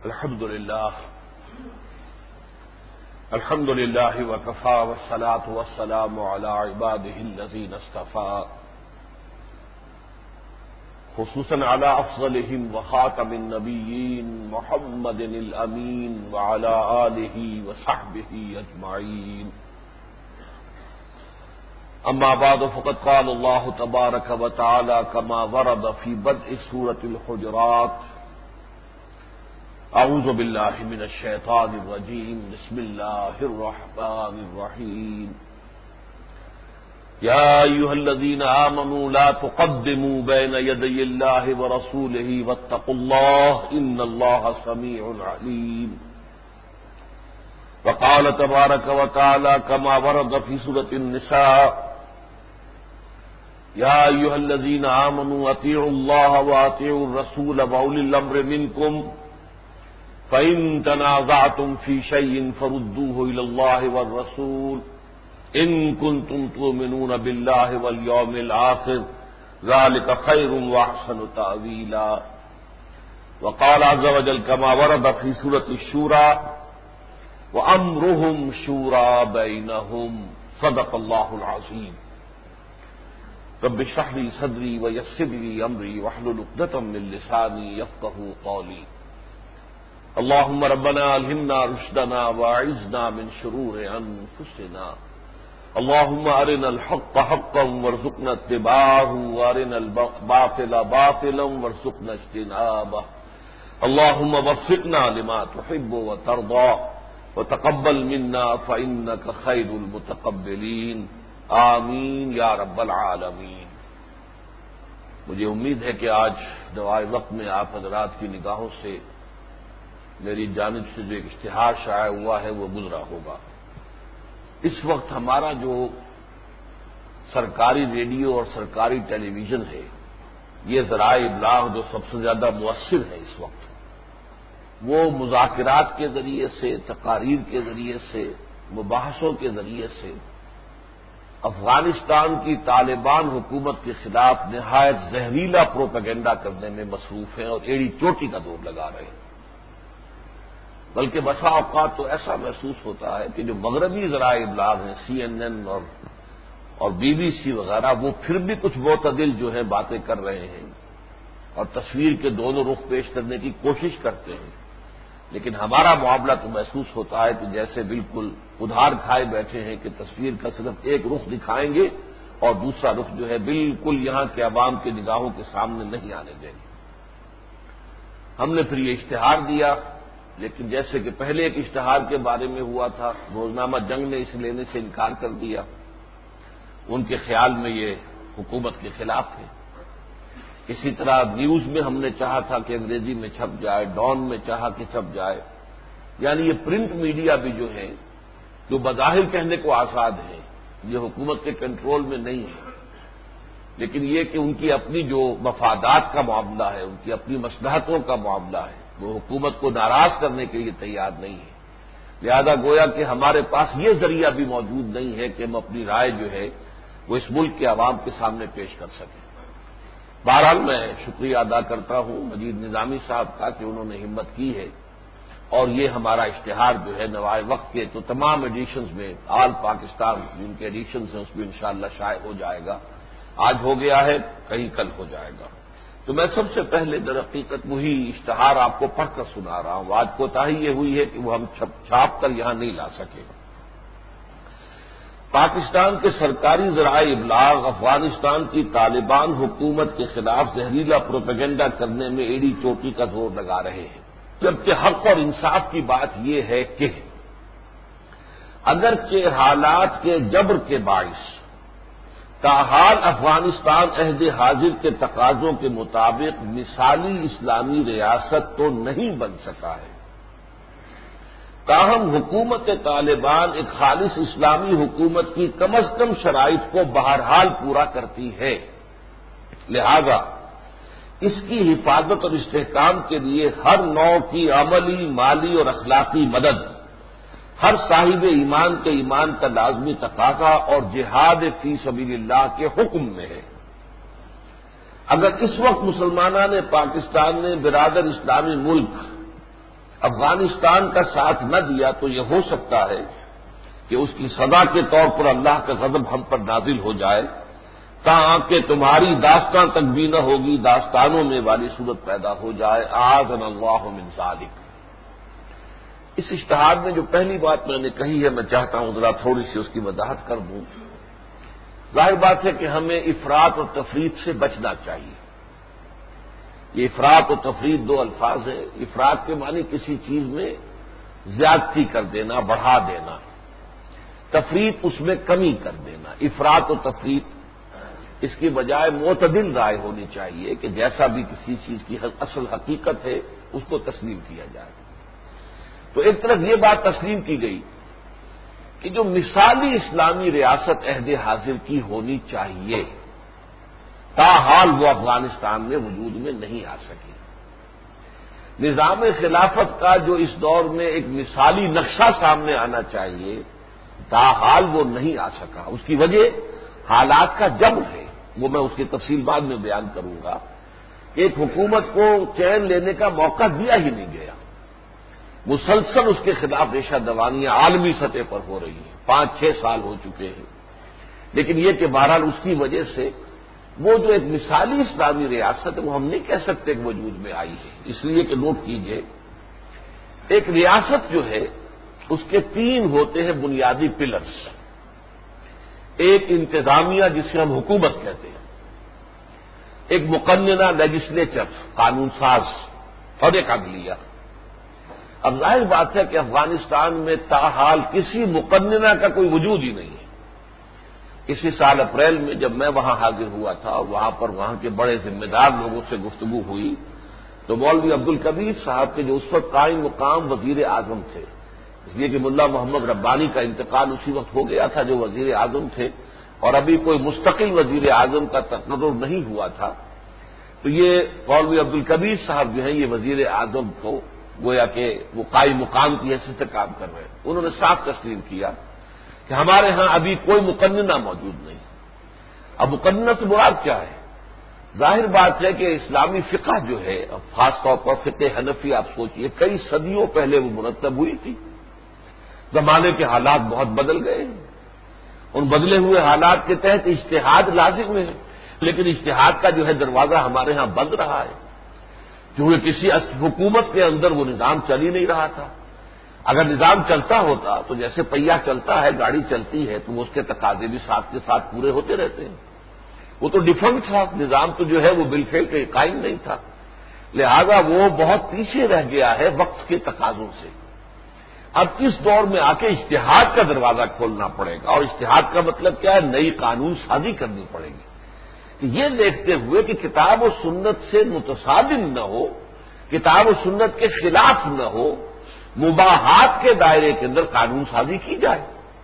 الحمد لله وكفى والصلاة والسلام على عباده الذين اصطفى خصوصا على أفضلهم وخاتم النبيين محمد الأمين وعلى آله وصحبه أجمعين. أما بعد فقد قال الله تبارك وتعالى كما ورد في بدء سورة الحجرات: اعوذ باللہ من الشیطان الرجیم بسم اللہ الرحمن الرحیم یا ایھا الذین آمنوا لا تقدموا بین یدی اللہ ورسولہ واتقوا اللہ ان اللہ سمیع علیم. وقال تبارک وتعالی كما ورد في سورة النساء: یا ایھا الذین آمنوا اطیعوا اللہ واطیعوا الرسول واولی الامر منکم فَإِن تَنَازَعْتُمْ فِي شَيْءٍ فَرُدُّوهُ إِلَى اللَّهِ وَالرَّسُولِ إِن كُنتُمْ تُؤْمِنُونَ بِاللَّهِ وَالْيَوْمِ الْآخِرِ ذَلِكَ خَيْرٌ وَأَحْسَنُ تَأْوِيلًا. وقال عز وجل كما ورد في سورة الشورى: وَأَمْرُهُمْ شُورَى بَيْنَهُمْ. صدق الله العظيم. رب اشرح لي صدري ويسر لي أمري واحلل عقدة من لساني يفقهوا قولي. اللهم ربنا الهمنا رشدنا واعذنا من شرور انفسنا. اللهم ارنا الحق حقا وارزقنا اتباعه وارنا الباطل باطلا وارزقنا اجتنابه. اللهم وفقنا لما تحب وترضى وتقبل منا فانك خير المتقبلين. آمین یا رب العالمین. مجھے امید ہے کہ آج دعائے وقت میں آپ حضرات کی نگاہوں سے میری جانب سے جو ایک اشتہار شائع ہوا ہے وہ گزرا ہوگا. اس وقت ہمارا جو سرکاری ریڈیو اور سرکاری ٹیلی ویژن ہے، یہ ذرائع ابلاغ جو سب سے زیادہ مؤثر ہے اس وقت، وہ مذاکرات کے ذریعے سے، تقاریر کے ذریعے سے، مباحثوں کے ذریعے سے افغانستان کی طالبان حکومت کے خلاف نہایت زہریلا پروپیگنڈا کرنے میں مصروف ہیں اور ایڑی چوٹی کا دور لگا رہے ہیں. بلکہ بسا اوقات تو ایسا محسوس ہوتا ہے کہ جو مغربی ذرائع ابلاغ ہیں، CNN اور BBC وغیرہ، وہ پھر بھی کچھ معتدل جو ہیں باتیں کر رہے ہیں اور تصویر کے دونوں رخ پیش کرنے کی کوشش کرتے ہیں، لیکن ہمارا معاملہ تو محسوس ہوتا ہے کہ جیسے بالکل ادھار کھائے بیٹھے ہیں کہ تصویر کا صرف ایک رخ دکھائیں گے اور دوسرا رخ جو ہے بالکل یہاں کے عوام کی نگاہوں کے سامنے نہیں آنے دیں گے. ہم نے پھر یہ اشتہار دیا، لیکن جیسے کہ پہلے ایک اشتہار کے بارے میں ہوا تھا، روزنامہ جنگ نے اسے لینے سے انکار کر دیا. ان کے خیال میں یہ حکومت کے خلاف ہے. اسی طرح نیوز میں ہم نے چاہا تھا کہ انگریزی میں چھپ جائے، ڈان میں چاہا کہ چھپ جائے. یعنی یہ پرنٹ میڈیا بھی جو ہے، جو بظاہر کہنے کو آزاد ہے، یہ حکومت کے کنٹرول میں نہیں ہے، لیکن یہ کہ ان کی اپنی جو مفادات کا معاملہ ہے، ان کی اپنی مصلحتوں کا معاملہ ہے، وہ حکومت کو ناراض کرنے کے لیے تیار نہیں ہے. لہذا گویا کہ ہمارے پاس یہ ذریعہ بھی موجود نہیں ہے کہ ہم اپنی رائے جو ہے وہ اس ملک کے عوام کے سامنے پیش کر سکیں. بہرحال میں شکریہ ادا کرتا ہوں مجید نظامی صاحب کا کہ انہوں نے ہمت کی ہے اور یہ ہمارا اشتہار جو ہے نوائے وقت کے تو تمام ایڈیشنز میں، آل پاکستان جن کے ایڈیشنز ہیں اس میں انشاءاللہ شائع ہو جائے گا. آج ہو گیا ہے، کہیں کل ہو جائے گا. تو میں سب سے پہلے در حقیقت وہی اشتہار آپ کو پڑھ کر سنا رہا ہوں. آج کوتاہی یہ ہوئی ہے کہ وہ ہم چھاپ کر یہاں نہیں لا سکے. پاکستان کے سرکاری ذرائع ابلاغ افغانستان کی طالبان حکومت کے خلاف زہریلا پروپیگنڈا کرنے میں ایڑی چوٹی کا زور لگا رہے ہیں، جبکہ حق اور انصاف کی بات یہ ہے کہ اگرچہ حالات کے جبر کے باعث تاحال افغانستان عہد حاضر کے تقاضوں کے مطابق مثالی اسلامی ریاست تو نہیں بن سکا ہے، تاہم حکومت طالبان ایک خالص اسلامی حکومت کی کم از کم شرائط کو بہرحال پورا کرتی ہے. لہذا اس کی حفاظت اور استحکام کے لیے ہر نوع کی عملی، مالی اور اخلاقی مدد ہر صاحب ایمان کے ایمان کا لازمی تقاضا اور جہاد فی سبیل اللہ کے حکم میں ہے. اگر اس وقت مسلمانان پاکستان نے برادر اسلامی ملک افغانستان کا ساتھ نہ دیا تو یہ ہو سکتا ہے کہ اس کی سزا کے طور پر اللہ کا غضب ہم پر نازل ہو جائے، تاکہ تمہاری داستان تک بھی نہ ہوگی، داستانوں میں والی صورت پیدا ہو جائے۔ اعاذنا اللہ من ذالک۔ اس اشتہار میں جو پہلی بات میں نے کہی ہے، میں چاہتا ہوں ذرا تھوڑی سی اس کی وضاحت کر دوں۔ ظاہر بات ہے کہ ہمیں افراط اور تفریط سے بچنا چاہیے۔ یہ افراط و تفریط دو الفاظ ہیں۔ افراط کے معنی کسی چیز میں زیادتی کر دینا، بڑھا دینا، تفریط اس میں کمی کر دینا۔ افراط و تفریط اس کی بجائے معتدل رائے ہونی چاہیے کہ جیسا بھی کسی چیز کی اصل حقیقت ہے اس کو تسلیم کیا جائے۔ تو ایک طرف یہ بات تسلیم کی گئی کہ جو مثالی اسلامی ریاست عہد حاضر کی ہونی چاہیے، تاحال وہ افغانستان میں وجود میں نہیں آ سکی۔ نظام خلافت کا جو اس دور میں ایک مثالی نقشہ سامنے آنا چاہیے، تاحال وہ نہیں آ سکا۔ اس کی وجہ حالات کا جبر ہے، وہ میں اس کی تفصیل بعد میں بیان کروں گا۔ ایک حکومت کو چین لینے کا موقع دیا ہی نہیں گیا، مسلسل اس کے خلاف ریشہ دوانیاں عالمی سطح پر ہو رہی ہیں، 5-6 سال ہو چکے ہیں۔ لیکن یہ کہ بہرحال اس کی وجہ سے وہ جو ایک مثالی اسلامی ریاست ہے وہ ہم نہیں کہہ سکتے کہ وجود میں آئی ہے، اس لیے کہ نوٹ کیجئے، ایک ریاست جو ہے اس کے 3 ہوتے ہیں بنیادی پلرز۔ ایک انتظامیہ جسے ہم حکومت کہتے ہیں، ایک مقننہ لیجسلیچر قانون ساز، اور ایک عدلیہ۔ اب ظاہر بات ہے کہ افغانستان میں تاحال کسی مقننہ کا کوئی وجود ہی نہیں ہے۔ اسی سال اپریل میں جب میں وہاں حاضر ہوا تھا اور وہاں پر وہاں کے بڑے ذمہ دار لوگوں سے گفتگو ہوئی تو مولوی عبدالکبیر صاحب کے جو اس وقت قائم مقام وزیر اعظم تھے، اس لیے کہ ملا محمد ربانی کا انتقال اسی وقت ہو گیا تھا جو وزیر اعظم تھے، اور ابھی کوئی مستقل وزیر اعظم کا تقرر نہیں ہوا تھا، تو یہ مولوی عبدالکبیر صاحب جو ہیں یہ وزیر اعظم کو گویا کہ وہ قائم مقام کی حیثیت سے کام کر رہے ہیں۔ انہوں نے صاف تسلیم کیا کہ ہمارے ہاں ابھی کوئی مقننہ موجود نہیں۔ اب مقننہ سے مراد کیا ہے؟ ظاہر بات ہے کہ اسلامی فقہ جو ہے، خاص طور پر فقہ حنفی، آپ سوچئے کئی صدیوں پہلے وہ مرتب ہوئی تھی۔ زمانے کے حالات بہت بدل گئے ہیں، ان بدلے ہوئے حالات کے تحت اجتہاد لازم ہے، لیکن اجتہاد کا جو ہے دروازہ ہمارے ہاں بند رہا ہے، کیونکہ کسی حکومت کے اندر وہ نظام چل ہی نہیں رہا تھا۔ اگر نظام چلتا ہوتا تو جیسے پہیہ چلتا ہے، گاڑی چلتی ہے، تو اس کے تقاضے بھی ساتھ کے ساتھ پورے ہوتے رہتے ہیں۔ وہ تو ڈیفنٹ تھا، نظام تو جو ہے وہ بالفعل قائم نہیں تھا، لہذا وہ بہت پیچھے رہ گیا ہے وقت کے تقاضوں سے۔ اب اس دور میں آ کے اجتہاد کا دروازہ کھولنا پڑے گا، اور اجتہاد کا مطلب کیا ہے؟ نئی قانون سازی کرنی پڑے گی، کہ یہ دیکھتے ہوئے کہ کتاب و سنت سے متصادم نہ ہو، کتاب و سنت کے خلاف نہ ہو، مباحات کے دائرے کے اندر قانون سازی کی جائے۔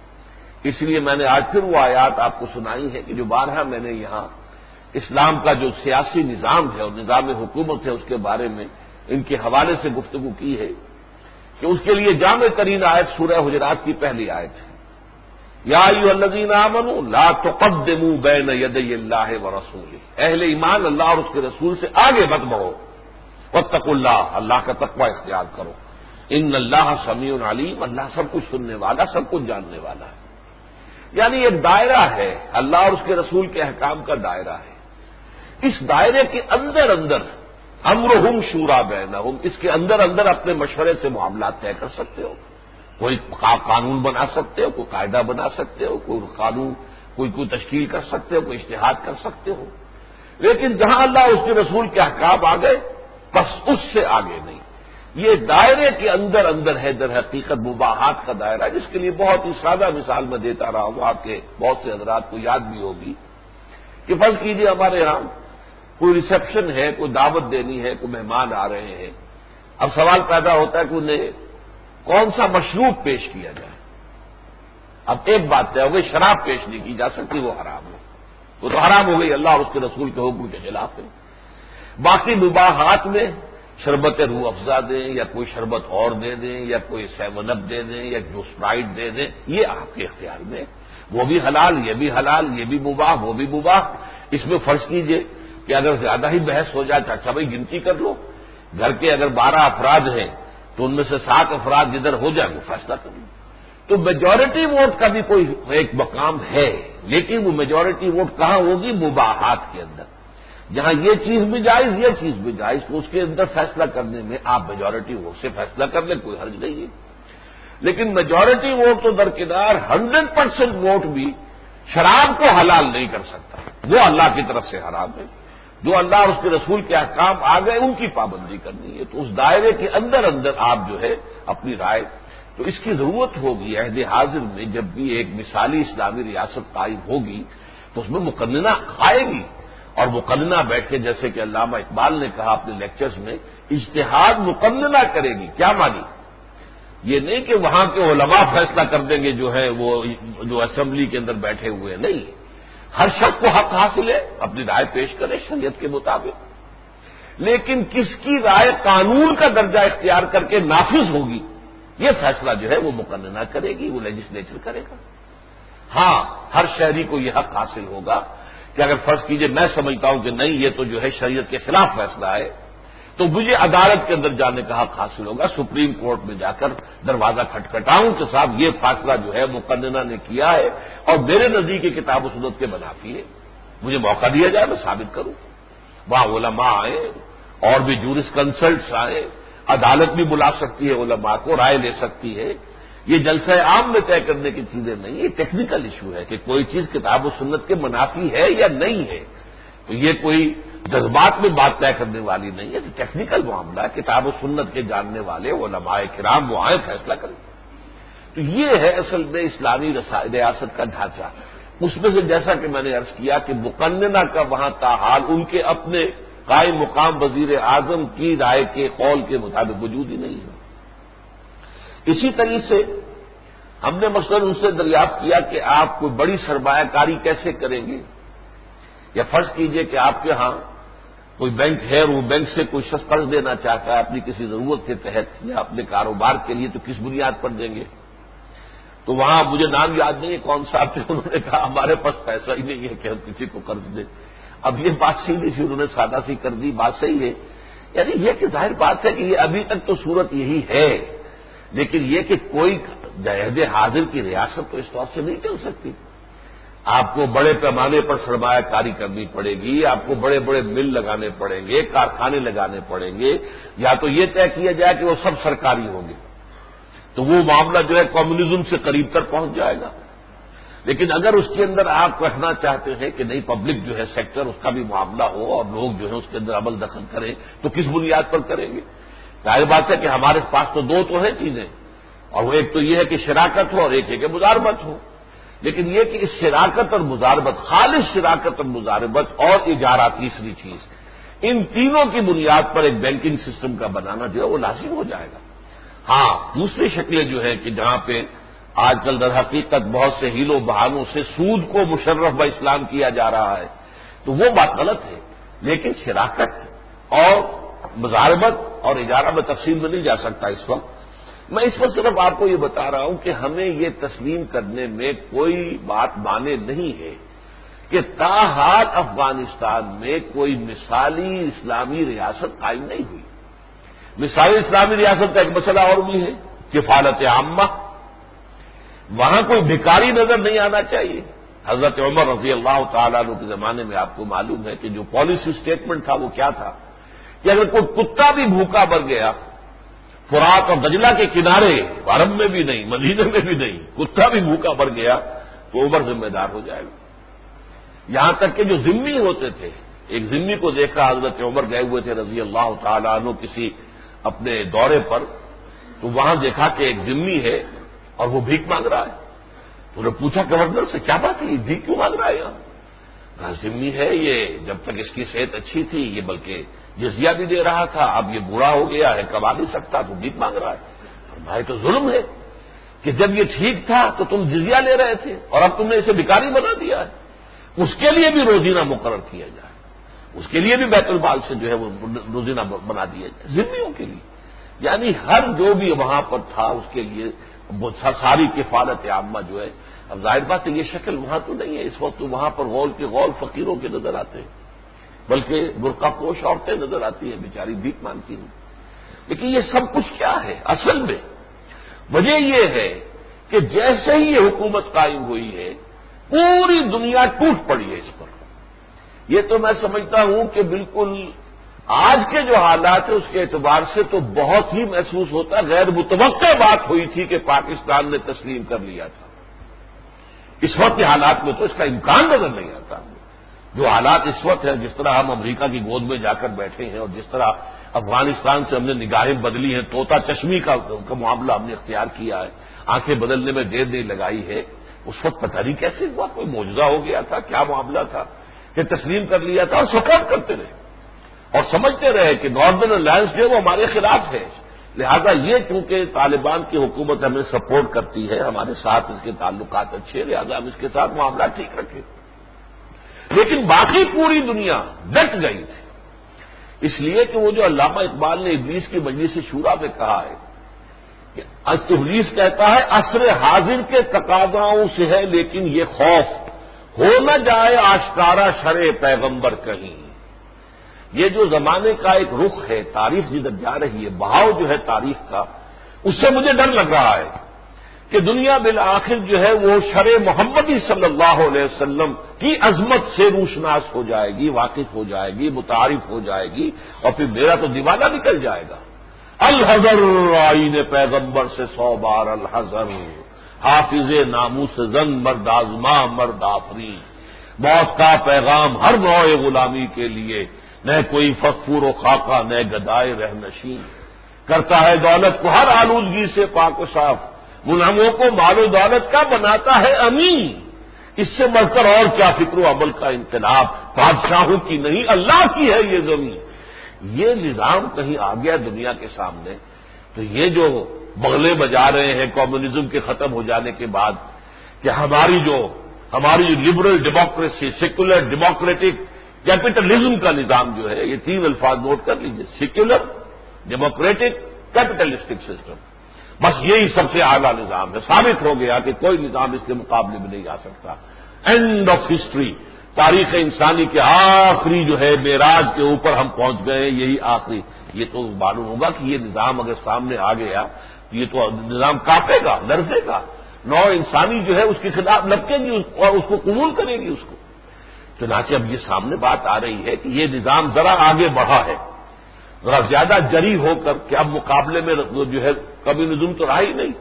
اس لیے میں نے آج پھر وہ آیات آپ کو سنائی ہے کہ جو بارہا میں نے یہاں اسلام کا جو سیاسی نظام ہے اور نظام حکومت ہے اس کے بارے میں ان کے حوالے سے گفتگو کی ہے، کہ اس کے لیے جامع ترین آیت سورہ حجرات کی پہلی آیت ہے، یا ایھا الذین آمنوا لا تقدموا بین یدی اللہ ورسولہ، اہل ایمان اللہ اور اس کے رسول سے آگے مت بڑھو، واتقوا اللہ، اللہ کا تقوی اختیار کرو، ان اللہ سمیع علیم، اللہ سب کچھ سننے والا، سب کچھ جاننے والا ہے۔ یعنی ایک دائرہ ہے، اللہ اور اس کے رسول کے احکام کا دائرہ ہے، اس دائرے کے اندر اندر امرہم شورا بینہم، اس کے اندر اندر اپنے مشورے سے معاملات طے کر سکتے ہو، کوئی قانون بنا سکتے ہو، کوئی قاعدہ بنا سکتے ہو، کوئی قانون کوئی تشکیل کر سکتے ہو، کوئی اجتہاد کر سکتے ہو، لیکن جہاں اللہ اور اس کے رسول کے احکام آ گئے بس اس سے آگے نہیں۔ یہ دائرے کے اندر اندر ہے در حقیقت مباحات کا دائرہ، جس کے لیے بہت ہی سادہ مثال میں دیتا رہا ہوں، آپ کے بہت سے حضرات کو یاد بھی ہوگی، کہ فرض کیجیے ہمارے یہاں کوئی ریسیپشن ہے، کوئی دعوت دینی ہے، کوئی مہمان آ رہے ہیں، اب سوال پیدا ہوتا ہے کہ انہیں کون سا مشروب پیش کیا جائے۔ اب ایک بات طے ہو گئی، شراب پیش نہیں کی جا سکتی، وہ حرام ہے، وہ تو حرام ہو گئی، اللہ اور اس کے رسول کے حکم کے خلاف ہے۔ باقی مباحات میں شربت روح افزا دیں یا کوئی شربت اور دے دیں یا کوئی 7 اپ دے دیں یا جو اسپرائٹ دے دیں، یہ آپ کے اختیار میں، وہ بھی حلال، یہ بھی حلال، یہ بھی مباح، وہ بھی مباح۔ اس میں فرض کیجئے کہ اگر زیادہ ہی بحث ہو جائے تو اچھا بھائی گنتی کر لو، گھر کے اگر 12 افراد ہیں تو ان میں سے 7 افراد جدھر ہو جائیں وہ فیصلہ کر لیں. تو میجورٹی ووٹ کا بھی کوئی ایک مقام ہے، لیکن وہ میجورٹی ووٹ کہاں ہوگی؟ مباحات کے اندر، جہاں یہ چیز بھی جائز یہ چیز بھی جائز، تو اس کے اندر فیصلہ کرنے میں آپ میجورٹی ووٹ سے فیصلہ کر لیں، کوئی حرج نہیں ہے. لیکن میجورٹی ووٹ تو درکنار 100% ووٹ بھی شراب کو حلال نہیں کر سکتا، وہ اللہ کی طرف سے حرام ہے. جو اللہ اور اس کے رسول کے احکام آ گئے ان کی پابندی کرنی ہے. تو اس دائرے کے اندر اندر آپ جو ہے اپنی رائے، تو اس کی ضرورت ہوگی عہد حاضر میں. جب بھی ایک مثالی اسلامی ریاست قائم ہوگی تو اس میں مقننہ آئے گی، اور مقننہ بیٹھ کے جیسے کہ علامہ اقبال نے کہا اپنے لیکچرز میں، اجتہاد مقننہ کرے گی. کیا مانی؟ یہ نہیں کہ وہاں کے علماء فیصلہ کر دیں گے جو ہے وہ جو اسمبلی کے اندر بیٹھے ہوئے ہیں، نہیں. ہر شخص کو حق حاصل ہے اپنی رائے پیش کرے شریعت کے مطابق، لیکن کس کی رائے قانون کا درجہ اختیار کر کے نافذ ہوگی یہ فیصلہ جو ہے وہ مقننہ کرے گی، وہ لیجسلیچر کرے گا. ہاں، ہر شہری کو یہ حق حاصل ہوگا کہ اگر فرض کیجئے میں سمجھتا ہوں کہ نہیں یہ تو جو ہے شریعت کے خلاف فیصلہ ہے، تو مجھے عدالت کے اندر جانے کا حق حاصل ہوگا، سپریم کورٹ میں جا کر دروازہ کھٹکھٹاؤں کہ صاحب یہ فیصلہ جو ہے مقننہ نے کیا ہے اور میرے نزدیک کتاب و سنت کے منافی ہے، مجھے موقع دیا جائے میں ثابت کروں. وہاں علماء آئے اور بھی جورس کنسلٹس آئے، عدالت بھی بلا سکتی ہے علماء کو، رائے لے سکتی ہے. یہ جلسہ عام میں طے کرنے کی چیزیں نہیں، یہ ٹیکنیکل ایشو ہے کہ کوئی چیز کتاب و سنت کے منافی ہے یا نہیں ہے. تو یہ کوئی جذبات میں بات طے کرنے والی نہیں ہے، تو ٹیکنیکل معاملہ ہے. کتاب و سنت کے جاننے والے علماء کرام وہ آئے فیصلہ کریں. تو یہ ہے اصل میں اسلامی ریاست کا ڈھانچہ. اس میں سے جیسا کہ میں نے عرض کیا کہ مقننہ کا وہاں تاحال ان کے اپنے قائم مقام وزیر اعظم کی رائے کے قول کے مطابق وجود ہی نہیں ہے. اسی طریقے سے ہم نے مثلاً ان سے دریافت کیا کہ آپ کوئی بڑی سرمایہ کاری کیسے کریں گے، یا فرض کیجئے کہ آپ کے ہاں کوئی بینک ہے اور وہ بینک سے کوئی شخص قرض دینا چاہتا ہے اپنی کسی ضرورت کے تحت یا اپنے کاروبار کے لیے، تو کس بنیاد پر دیں گے؟ تو وہاں مجھے نام یاد نہیں ہے کون صاحب تھے، انہوں نے کہا ہمارے پاس پیسہ ہی نہیں ہے کہ ہم کسی کو قرض دیں. اب یہ بات سیدھی سی انہوں نے سادہ سی کر دی، بات صحیح ہے. یعنی یہ کہ ظاہر بات ہے کہ یہ ابھی تک تو صورت یہی ہے، لیکن یہ کہ کوئی عہد حاضر کی ریاست تو اس طور سے نہیں چل سکتی. آپ کو بڑے پیمانے پر سرمایہ کاری کرنی پڑے گی، آپ کو بڑے بڑے مل لگانے پڑیں گے، کارخانے لگانے پڑیں گے، یا تو یہ طے کیا جائے کہ وہ سب سرکاری ہوں گے تو وہ معاملہ جو ہے کمیونزم سے قریب تر پہنچ جائے گا. لیکن اگر اس کے اندر آپ رکھنا چاہتے ہیں کہ نہیں پبلک جو ہے سیکٹر اس کا بھی معاملہ ہو اور لوگ جو ہے اس کے اندر عمل دخل کریں، تو کس بنیاد پر کریں گے؟ ظاہر بات ہے کہ ہمارے پاس تو دو تو ہیں چیزیں، اور وہ ایک تو یہ ہے کہ شراکت ہو اور ایک ہے کہ مضاربت ہو. لیکن یہ کہ اس شراکت اور مضاربت، خالص شراکت اور مضاربت اور اجارہ تیسری چیز، ان تینوں کی بنیاد پر ایک بینکنگ سسٹم کا بنانا جو ہے وہ لازم ہو جائے گا. ہاں، دوسری شکلیں جو ہیں کہ جہاں پہ آج کل در حقیقت بہت سے ہیل و بہانوں سے سود کو مشرف با اسلام کیا جا رہا ہے، تو وہ بات غلط ہے. لیکن شراکت اور مضاربت اور اجارہ میں تفصیل میں نہیں جا سکتا اس وقت. میں اس وقت صرف آپ کو یہ بتا رہا ہوں کہ ہمیں یہ تسلیم کرنے میں کوئی بات مانے نہیں ہے کہ تاحال افغانستان میں کوئی مثالی اسلامی ریاست قائم نہیں ہوئی. مثالی اسلامی ریاست کا ایک مسئلہ اور بھی ہے، کفالت عامہ. وہاں کوئی بھکاری نظر نہیں آنا چاہیے. حضرت عمر رضی اللہ تعالیٰ عنہ کے زمانے میں آپ کو معلوم ہے کہ جو پالیسی اسٹیٹمنٹ تھا وہ کیا تھا کہ اگر کوئی کتا بھی بھوکا مر گیا فرات اور دجلہ کے کنارے، عرب میں بھی نہیں مدینے میں بھی نہیں، کتا بھی بھوکا مر گیا تو عمر ذمہ دار ہو جائے گا. یہاں تک کہ جو ذمہ ہوتے تھے، ایک ذمہ کو دیکھا حضرت عمر گئے ہوئے تھے رضی اللہ تعالیٰ عنہ کسی اپنے دورے پر، تو وہاں دیکھا کہ ایک ذمہ ہے اور وہ بھیک مانگ رہا ہے. تو انہوں نے پوچھا گورنر سے کیا بات ہے، یہ بھیک کیوں مانگ رہا ہے یہاں؟ کہا ذمہ ہے، یہ جب تک اس کی صحت اچھی تھی یہ بلکہ جزیہ بھی دے رہا تھا، اب یہ بوڑھا ہو گیا ہے کما نہیں سکتا تو بھیک مانگ رہا ہے. فرمایا تو ظلم ہے کہ جب یہ ٹھیک تھا تو تم جزیہ لے رہے تھے اور اب تم نے اسے بھکاری بنا دیا ہے. اس کے لیے بھی روزینہ مقرر کیا جائے، اس کے لیے بھی بیت المال سے جو ہے وہ روزینہ بنا دیا جائے ذمیوں کے لیے. یعنی ہر جو بھی وہاں پر تھا اس کے لیے ساری کفالت عامہ جو ہے. اب ظاہر بات ہے یہ شکل وہاں تو نہیں ہے اس وقت، تو وہاں پر غول کے غول فقیروں کے نظر آتے ہیں، بلکہ برقع پوش عورتیں نظر آتی ہیں بیچاری بھیک مانگتی ہیں. لیکن یہ سب کچھ کیا ہے اصل میں؟ وجہ یہ ہے کہ جیسے ہی یہ حکومت قائم ہوئی ہے پوری دنیا ٹوٹ پڑی ہے اس پر۔ یہ تو میں سمجھتا ہوں کہ بالکل آج کے جو حالات ہیں اس کے اعتبار سے تو بہت ہی محسوس ہوتا، غیر متوقع بات ہوئی تھی کہ پاکستان نے تسلیم کر لیا تھا۔ اس وقت کے حالات میں تو اس کا امکان نظر نہیں آتا۔ جو حالات اس وقت ہیں، جس طرح ہم امریکہ کی گود میں جا کر بیٹھے ہیں اور جس طرح افغانستان سے ہم نے نگاہیں بدلی ہیں، طوطا چشمی کا معاملہ ہم نے اختیار کیا ہے، آنکھیں بدلنے میں دیر نہیں لگائی ہے، اس وقت پتہ نہیں کیسے ہوا، کوئی معجزہ ہو گیا تھا، کیا معاملہ تھا کہ تسلیم کر لیا تھا اور سپورٹ کرتے رہے اور سمجھتے رہے کہ ناردرن الائنس جو ہے وہ ہمارے خلاف ہے، لہذا یہ چونکہ طالبان کی حکومت ہمیں سپورٹ کرتی ہے، ہمارے ساتھ اس کے تعلقات اچھے، لہذا ہم اس کے ساتھ معاملہ ٹھیک رکھیں۔ لیکن باقی پوری دنیا ڈٹ گئی تھی، اس لیے کہ وہ جو علامہ اقبال نے ابلیس کی مجلس شورا میں کہا ہے کہ ابلیس کہتا ہے عصر حاضر کے تقاضاؤں سے ہے لیکن یہ خوف ہو نہ جائے آشکارا شرع پیغمبر کہیں۔ یہ جو زمانے کا ایک رخ ہے، تاریخ جدھر جا رہی ہے، بہاؤ جو ہے تاریخ کا، اس سے مجھے ڈر لگ رہا ہے کہ دنیا بالآخر جو ہے وہ شرع محمدی صلی اللہ علیہ وسلم کی عظمت سے روشناس ہو جائے گی، واقف ہو جائے گی، متعارف ہو جائے گی، اور پھر میرا تو دیوانہ نکل جائے گا۔ الحذر آئین پیغمبر سے 100 بار الحذر، حافظ ناموس زن مرد آزما مرد آفری، موت کا پیغام ہر نوع غلامی کے لیے، نہ کوئی فخر و خاکہ نہ گدائے رہ نشین، کرتا ہے دولت کو ہر آلودگی سے پاک و صاف، غلاموں کو مال و دولت کا بناتا ہے امین، اس سے بڑھ کر اور کیا فکر و عمل کا انقلاب، بادشاہوں کی نہیں اللہ کی ہے یہ زمین۔ یہ نظام کہیں آ گیا دنیا کے سامنے تو یہ جو بغلے بجا رہے ہیں کمیونزم کے ختم ہو جانے کے بعد کہ ہماری جو liberal democracy, secular democratic capitalism کا نظام جو ہے، یہ 3 الفاظ نوٹ کر لیجئے، سیکولر ڈیموکریٹک کیپٹلسٹک سسٹم، بس یہی سب سے اعلیٰ نظام ہے، ثابت ہو گیا کہ کوئی نظام اس کے مقابلے میں نہیں آ سکتا۔ اینڈ آف ہسٹری، تاریخ انسانی کے آخری جو ہے معراج کے اوپر ہم پہنچ گئے، یہی آخری۔ یہ تو معلوم ہوگا کہ یہ نظام اگر سامنے آ گیا تو یہ تو نظام کانپے گا، لرزے گا، نوع انسانی جو ہے اس کے خلاف لپکے گی اور اس کو قبول کرے گی اس کو۔ چنانچہ اب یہ سامنے بات آ رہی ہے کہ یہ نظام ذرا آگے بڑھا ہے، ذرا زیادہ جری ہو کر کہ اب مقابلے میں جو ہے کمیونزم تو رہا ہی نہیں،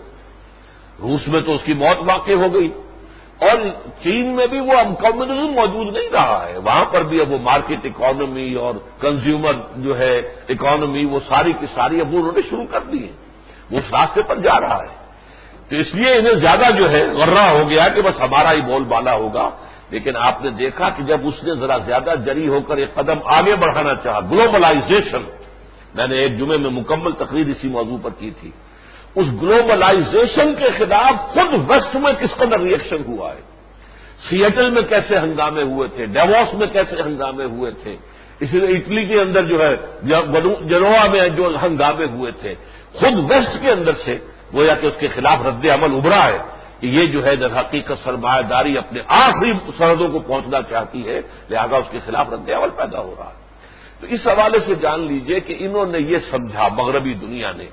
روس میں تو اس کی موت واقع ہو گئی، اور چین میں بھی وہ اب کمیونزم موجود نہیں رہا ہے، وہاں پر بھی اب وہ مارکیٹ اکانومی اور کنزیومر جو ہے اکانومی وہ ساری کی ساری اب انہوں نے شروع کر دی ہے، وہ اس راستے پر جا رہا ہے۔ تو اس لیے انہیں زیادہ جو ہے غرہ ہو گیا کہ بس ہمارا ہی بول بالا ہوگا، لیکن آپ نے دیکھا کہ جب اس نے ذرا زیادہ جری ہو کر ایک قدم آگے بڑھانا چاہا، گلوبلائزیشن، میں نے ایک جمعے میں مکمل تقریر اسی موضوع پر کی تھی، اس گلوبلائزیشن کے خلاف خود ویسٹ میں کس قدر ریئیکشن ہوا ہے، سیٹل میں کیسے ہنگامے ہوئے تھے، ڈیووس میں کیسے ہنگامے ہوئے تھے، اسی طرح اٹلی کے اندر جو ہے جنوا میں جو ہنگامے ہوئے تھے، خود ویسٹ کے اندر سے گویا کہ اس کے خلاف رد عمل ابھرا ہے کہ یہ جو ہے در حقیقت سرمایہ داری اپنے آخری سرحدوں کو پہنچنا چاہتی ہے، لہذا اس کے خلاف رد عمل پیدا ہو رہا ہے۔ تو اس حوالے سے جان لیجئے کہ انہوں نے یہ سمجھا، مغربی دنیا نے،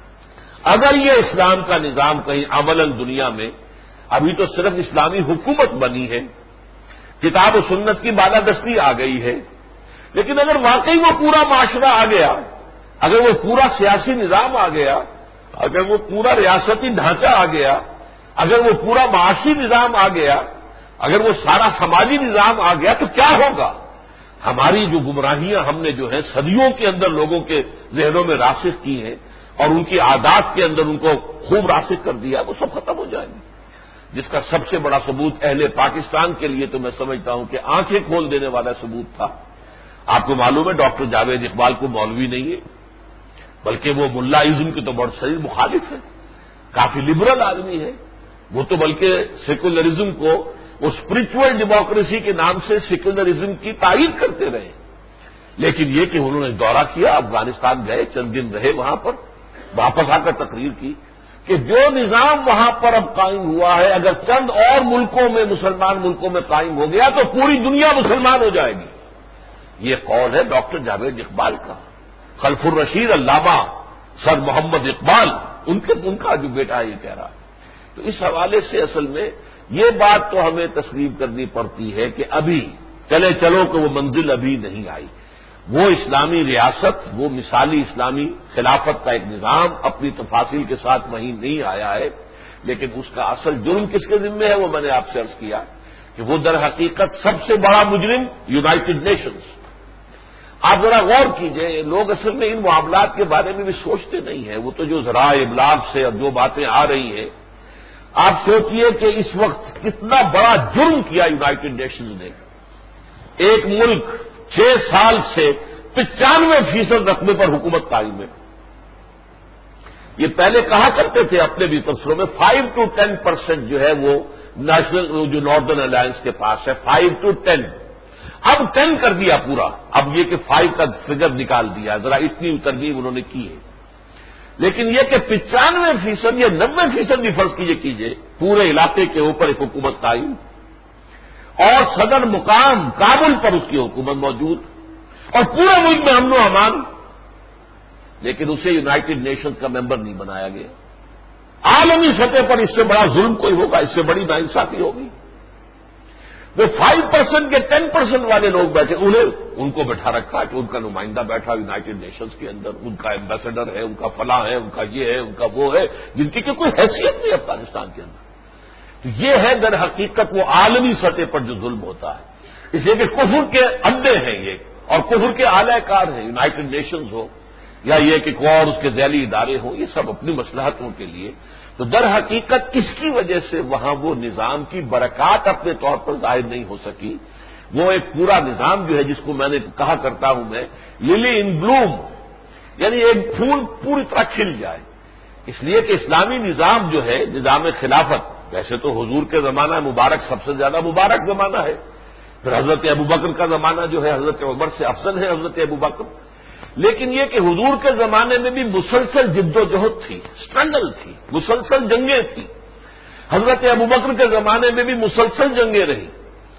اگر یہ اسلام کا نظام کہیں عملاً دنیا میں، ابھی تو صرف اسلامی حکومت بنی ہے، کتاب و سنت کی بالادستی آ گئی ہے، لیکن اگر واقعی وہ پورا معاشرہ آ گیا، اگر وہ پورا سیاسی نظام آ گیا، اگر وہ پورا ریاستی ڈھانچہ آ گیا، اگر وہ پورا معاشی نظام آ گیا، اگر وہ سارا سماجی نظام آ گیا تو کیا ہوگا؟ ہماری جو گمراہیاں ہم نے جو ہے صدیوں کے اندر لوگوں کے ذہنوں میں راسخ کی ہیں اور ان کی عادات کے اندر ان کو خوب راسخ کر دیا، وہ سب ختم ہو جائیں گے، جس کا سب سے بڑا ثبوت اہل پاکستان کے لیے تو میں سمجھتا ہوں کہ آنکھیں کھول دینے والا ثبوت تھا۔ آپ کو معلوم ہے ڈاکٹر جاوید اقبال کو مولوی نہیں ہے، بلکہ وہ ملا ازم کے تو بڑے شدید مخالف ہے، کافی لبرل آدمی ہے، وہ تو بلکہ سیکولرزم کو وہ اسپرچول ڈیموکریسی کے نام سے سیکولرزم کی تائید کرتے رہے، لیکن یہ کہ انہوں نے دورہ کیا، افغانستان گئے، چند دن رہے وہاں پر، واپس آ کر تقریر کی کہ جو نظام وہاں پر اب قائم ہوا ہے اگر چند اور ملکوں میں، مسلمان ملکوں میں قائم ہو گیا تو پوری دنیا مسلمان ہو جائے گی۔ یہ قول ہے ڈاکٹر جاوید اقبال کا۔ خلف الرشید علامہ سر محمد اقبال ان کا جو بیٹا یہ کہہ رہا ہے. تو اس حوالے سے اصل میں یہ بات تو ہمیں تسلیم کرنی پڑتی ہے کہ ابھی چلو کہ وہ منزل ابھی نہیں آئی. وہ اسلامی ریاست، وہ مثالی اسلامی خلافت کا ایک نظام اپنی تفاصیل کے ساتھ وہیں نہیں آیا ہے، لیکن اس کا اصل جرم کس کے ذمے ہے وہ میں نے آپ سے عرض کیا کہ وہ در حقیقت سب سے بڑا مجرم یونائٹڈ نیشنز. آپ ذرا غور کیجئے، لوگ اصل میں ان معاملات کے بارے میں بھی سوچتے نہیں ہیں. وہ تو جو ذرائع ابلاغ سے اب جو باتیں آ رہی ہیں، آپ سوچئے کہ اس وقت کتنا بڑا جرم کیا یونائٹڈ نیشنز نے. ایک ملک 6 سال سے 95% رقبے پر حکومت قائم ہے. یہ پہلے کہا کرتے تھے اپنے بھی تبصروں میں 5 to 10% جو ہے وہ نیشنل جو ناردرن الائنس کے پاس ہے 5 to 10. اب 10 کر دیا پورا. اب یہ کہ 5 کا فگر نکال دیا، ذرا اتنی ترغیب انہوں نے کی ہے. لیکن یہ کہ 95% یا 90% بھی فرض کیجئے پورے علاقے کے اوپر ایک حکومت قائم اور صدر مقام کابل پر اس کی حکومت موجود اور پورے ملک میں امن و امان، لیکن اسے یونائٹڈ نیشنز کا ممبر نہیں بنایا گیا. عالمی سطح پر اس سے بڑا ظلم کوئی ہوگا، اس سے بڑی ناانصافی ہوگی. وہ 5% کے 10% والے لوگ بیٹھے، ان کو بٹھا رکھا کہ ان کا نمائندہ بیٹھا یونائٹڈ نیشنز کے اندر، ان کا ایمبیسڈر ہے، ان کا فلاں ہے، ان کا یہ ہے، ان کا وہ ہے، جن کی کوئی حیثیت نہیں افغانستان کے اندر. تو یہ ہے در حقیقت وہ عالمی سطح پر جو ظلم ہوتا ہے. اس لیے کہ کفر کے اڈے ہیں یہ اور کفر کے اعلی کار ہیں، یونائٹڈ نیشنز ہو یا یہ کہ کوئی اور اس کے ذیلی ادارے ہوں، یہ سب اپنی مصلحتوں کے لیے. تو در حقیقت اس کی وجہ سے وہاں وہ نظام کی برکات اپنے طور پر ظاہر نہیں ہو سکی. وہ ایک پورا نظام جو ہے جس کو میں نے کہا کرتا ہوں میں للی ان بلوم، یعنی ایک پھول پوری طرح کھل جائے. اس لیے کہ اسلامی نظام جو ہے نظام خلافت، ویسے تو حضور کے زمانہ مبارک سب سے زیادہ مبارک زمانہ ہے، پھر حضرت ابوبکر کا زمانہ جو ہے حضرت عمر سے افضل ہے حضرت ابوبکر. لیکن یہ کہ حضور کے زمانے میں بھی مسلسل جد و جہد تھی، اسٹرگل تھی، مسلسل جنگیں تھیں. حضرت ابوبکر کے زمانے میں بھی مسلسل جنگیں رہیں.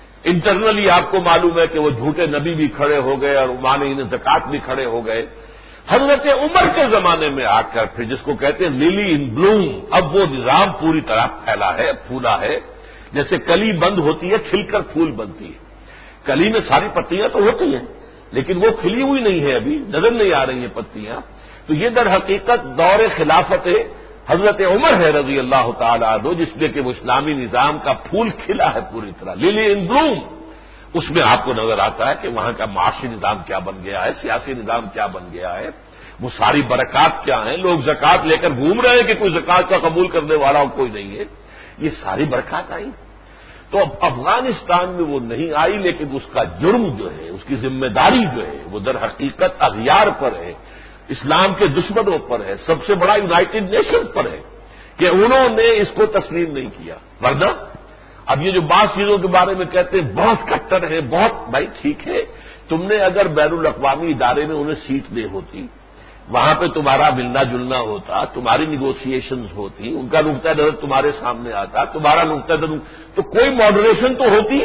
انٹرنلی آپ کو معلوم ہے کہ وہ جھوٹے نبی بھی کھڑے ہو گئے اور مانعین زکات بھی کھڑے ہو گئے. حضرت عمر کے زمانے میں آ کر پھر جس کو کہتے ہیں لیلی ان بلوم، اب وہ نظام پوری طرح پھیلا ہے، پھولا ہے. جیسے کلی بند ہوتی ہے کھل کر پھول بنتی ہے. کلی میں ساری پتیاں تو ہوتی ہیں لیکن وہ کھلی ہوئی نہیں ہے، ابھی نظر نہیں آ رہی ہیں پتیاں. تو یہ در حقیقت دور خلافت حضرت عمر ہے رضی اللہ تعالی عنہ، جس میں کہ وہ اسلامی نظام کا پھول کھلا ہے پوری طرح، لیلی ان بلوم. اس میں آپ کو نظر آتا ہے کہ وہاں کا معاشی نظام کیا بن گیا ہے، سیاسی نظام کیا بن گیا ہے، وہ ساری برکات کیا ہیں. لوگ زکات لے کر گھوم رہے ہیں کہ کوئی زکات کا قبول کرنے والا کوئی نہیں ہے. یہ ساری برکات آئی. تو اب افغانستان میں وہ نہیں آئی، لیکن اس کا جرم جو ہے، اس کی ذمہ داری جو ہے وہ در حقیقت اغیار پر ہے، اسلام کے دشمنوں پر ہے، سب سے بڑا یونائٹڈ نیشنز پر ہے کہ انہوں نے اس کو تسلیم نہیں کیا. ورنہ اب یہ جو بعض چیزوں کے بارے میں کہتے ہیں بہت کٹر ہے، بہت، بھائی ٹھیک ہے، تم نے اگر بین الاقوامی ادارے میں انہیں سیٹ دی ہوتی، وہاں پہ تمہارا ملنا جلنا ہوتا، تمہاری نیگوشیشنز ہوتی، ان کا نقطہ نظر تمہارے سامنے آتا، تمہارا نقطہ نظر، تو کوئی ماڈریشن تو ہوتی.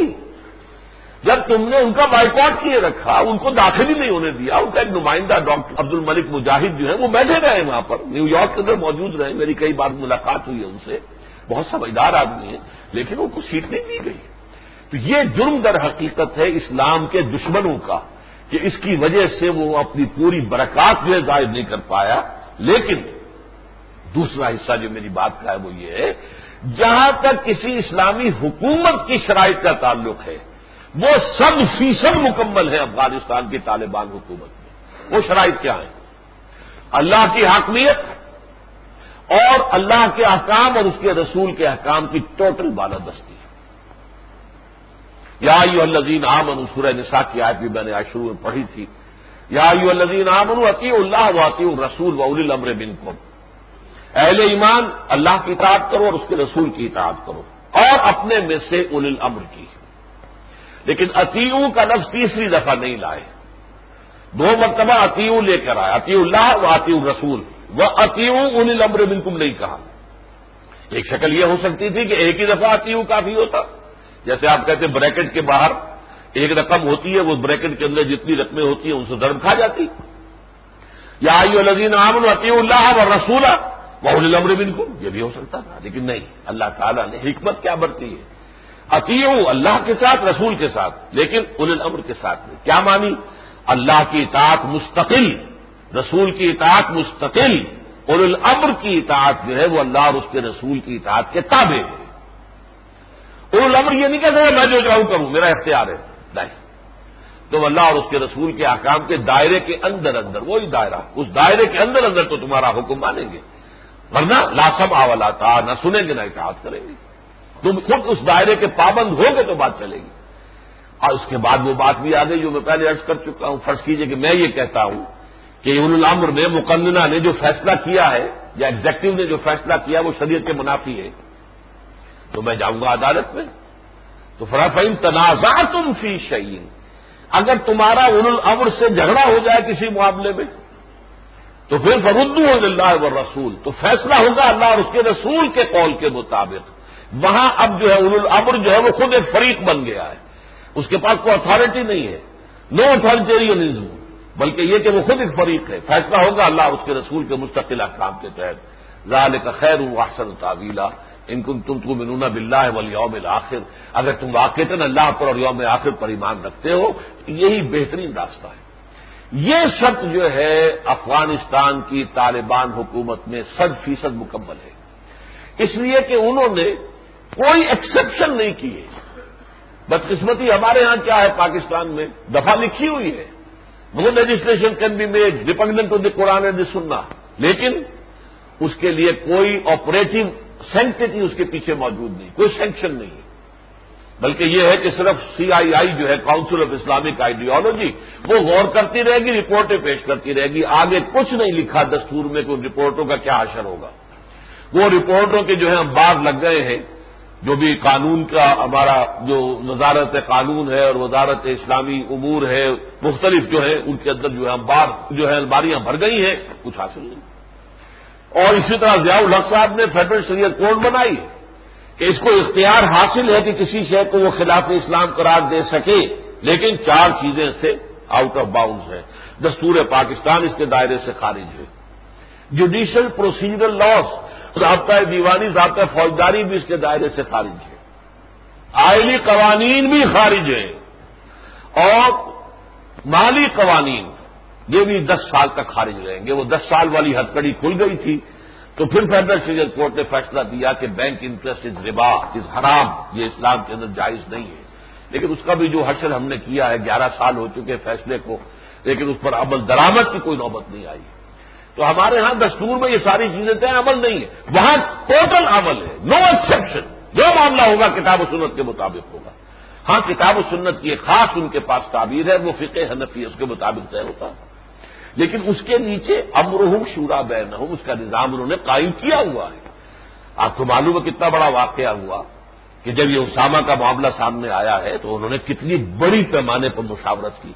جب تم نے ان کا بائیکاٹ کیے رکھا، ان کو داخل ہی نہیں ہونے دیا. ان کا ایک نمائندہ ڈاکٹر عبد الملک مجاہد جو ہے وہ بیٹھے رہے وہاں پر، نیو یارک کے اندر موجود رہے، میری کئی بار ملاقات ہوئی ہے ان سے، بہت سمجھدار آدمی ہیں، لیکن ان کو سیٹ نہیں دی گئی. تو یہ جرم در حقیقت ہے اسلام کے دشمنوں کا کہ اس کی وجہ سے وہ اپنی پوری برکات جو ہے ظاہر نہیں کر پایا. لیکن دوسرا حصہ جو میری بات کا ہے وہ یہ ہے، جہاں تک کسی اسلامی حکومت کی شرائط کا تعلق ہے وہ 100% مکمل ہے افغانستان کی طالبان حکومت میں. وہ شرائط کیا ہیں؟ اللہ کی حاکمیت اور اللہ کے احکام اور اس کے رسول کے احکام کی ٹوٹل بالادستی. یا ایھا الذین آمنوا، سورہ نساء کی آیت بھی میں نے آج شروع میں پڑھی تھی. یا ایھا الذین آمنوا اطیعوا اللہ واطیعوا الرسول واولی الامر منکم. اہل ایمان، اللہ کی اطاعت کرو اور اس کے رسول کی اطاعت کرو اور اپنے میں سے اولی الامر کی. لیکن اطیعوا کا لفظ تیسری دفعہ نہیں لائے، 2 مرتبہ اطیعوا لے کر آئے، اطیعوا اللہ و اطیعوا الرسول و اطیعوا اولی الامر منکم نہیں کہا. ایک شکل یہ ہو سکتی تھی کہ ایک ہی دفعہ اطیعوا کافی ہوتا، جیسے آپ کہتے ہیں بریکٹ کے باہر ایک رقم ہوتی ہے، وہ بریکٹ کے اندر جتنی رقمیں ہوتی ہیں ان سے ضرب کھا جاتی. یا ایھا الذین آمنوا اطیعوا اللہ والرسول واولی الامر منکم، یہ بھی ہو سکتا تھا، لیکن نہیں، اللہ تعالیٰ نے حکمت کیا برتی ہے، اطیعوا اللہ کے ساتھ، رسول کے ساتھ، لیکن اولی الامر کے ساتھ نہیں۔ کیا مانی؟ اللہ کی اطاعت مستقل، رسول کی اطاعت مستقل، اولی الامر کی اطاعت جو ہے وہ اللہ اور اس کے رسول کی اطاعت کے تابع ہے۔ اولی الامر یہ نہیں کہتے میں جو چاہوں کروں، میرا اختیار ہے، نہیں، تم اللہ اور اس کے رسول کے احکام کے دائرے کے اندر اندر، وہی دائرہ، اس دائرے کے اندر اندر تو تمہارا حکم مانیں گے، ورنہ لا سمع ولا طاعہ، نہ سنیں گے نہ اطاعت کریں گے۔ تم خود اس دائرے کے پابند ہو گے تو بات چلے گی۔ اور اس کے بعد وہ بات بھی آ گئی جو میں پہلے عرض کر چکا ہوں، فرض کیجئے کہ میں یہ کہتا ہوں کہ اولو الامر نے، مقننہ نے جو فیصلہ کیا ہے یا ایگزیکٹو نے جو فیصلہ کیا وہ شریعت کے منافی ہے، تو میں جاؤں گا عدالت میں، تو فَإِن تَنَازَعْتُمْ فِي شَيْءٍ، اگر تمہارا اولو الامر سے جھگڑا ہو جائے کسی معاملے میں تو پھر فَرُدُّوهُ إِلَى اللَّهِ وَالرَّسُولِ، تو فیصلہ ہوگا اللہ اور اس کے رسول کے قول کے مطابق۔ وہاں اب جو ہے اولو الامر جو ہے وہ خود ایک فریق بن گیا ہے، اس کے پاس کوئی اتھارٹی نہیں ہے، نو اتھارٹیرینزم، بلکہ یہ کہ وہ خود ایک فریق ہے، فیصلہ ہوگا اللہ اور اس کے رسول کے مستقل احکام کے تحت۔ ذَلِكَ خَيْرٌ وَأَحْسَنُ تَأْوِيلًا إِن كُنتُمْ تُؤْمِنُونَ بِاللَّهِ وَالْيَوْمِ الْآخِرِ، اگر تم واقعتاً اللہ پر اور یوم آخر پر ایمان رکھتے ہو، یہی بہترین راستہ ہے۔ یہ شرط جو ہے افغانستان کی طالبان حکومت میں 100% مکمل ہے، اس لیے کہ انہوں نے کوئی ایکسپشن نہیں کی ہے۔ بدقسمتی ہمارے ہاں کیا ہے، پاکستان میں دفعہ لکھی ہوئی ہے، وہ legislation can be made dependent on the Quran and the Sunnah, لیکن اس کے لیے کوئی آپریٹو سینکٹی اس کے پیچھے موجود نہیں، کوئی سینکشن نہیں، بلکہ یہ ہے کہ صرف CII جو ہے کاؤنسل آف اسلامک آئیڈیالوجی، وہ غور کرتی رہے گی، رپورٹیں پیش کرتی رہے گی، آگے کچھ نہیں لکھا دستور میں کہ ان رپورٹوں کا کیا اثر ہوگا۔ وہ رپورٹوں کے جو ہے انبار لگ گئے ہیں، جو بھی قانون کا ہمارا جو وزارت قانون ہے اور وزارت اسلامی امور ہے، مختلف جو ہے ان کے اندر جو ہے انبار جو ہے الماریاں بھر گئی ہیں، کچھ حاصل نہیں۔ اور اسی طرح ضیاء الحق صاحب نے فیڈرل شریعت کوڈ بنائی کہ اس کو اختیار حاصل ہے کہ کسی شے کو وہ خلاف اسلام قرار دے سکے، لیکن 4 چیزیں سے آؤٹ آف باؤنڈز ہے۔ دستور پاکستان اس کے دائرے سے خارج ہے، جوڈیشل پروسیجرل لاس، ضابطہ دیوانی، ضابطہ فوجداری بھی اس کے دائرے سے خارج ہے، آئلی قوانین بھی خارج ہیں، اور مالی قوانین یہ بھی 10 سال تک خارج رہیں گے۔ وہ 10 سال والی ہتکڑی کھل گئی تھی، تو پھر فیڈرل شریعت کورٹ نے فیصلہ دیا کہ بینک انٹرسٹ از ربا، از حرام، یہ اسلام کے اندر جائز نہیں ہے، لیکن اس کا بھی جو حشر ہم نے کیا ہے، 11 سال ہو چکے فیصلے کو، لیکن اس پر عمل درآمد کی کوئی نوبت نہیں آئی۔ تو ہمارے ہاں دستور میں یہ ساری چیزیں طے عمل نہیں ہے، وہاں ٹوٹل عمل ہے، نو ایکسپشن، جو معاملہ ہوگا کتاب و سنت کے مطابق ہوگا۔ ہاں کتاب و سنت کی ایک خاص ان کے پاس تعبیر ہے، وہ فقہ حنفی ہے، اس کے مطابق طے ہوتا ہے، لیکن اس کے نیچے امرہم شورا بینہم، اس کا نظام انہوں نے قائم کیا ہوا ہے۔ آپ کو معلوم ہے کتنا بڑا واقعہ ہوا کہ جب یہ اسامہ کا معاملہ سامنے آیا ہے تو انہوں نے کتنی بڑی پیمانے پر مشاورت کی،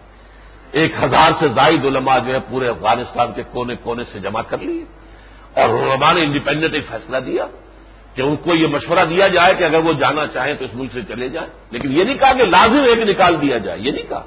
1000 سے زائد علماء جو ہے پورے افغانستان کے کونے کونے سے جمع کر لیے، اور علماء نے انڈیپینڈنٹ ایک فیصلہ دیا کہ ان کو یہ مشورہ دیا جائے کہ اگر وہ جانا چاہیں تو اس ملک سے چلے جائیں، لیکن یہ نہیں کہا کہ لازم ایک نکال دیا جائے، یہ نہیں کہا،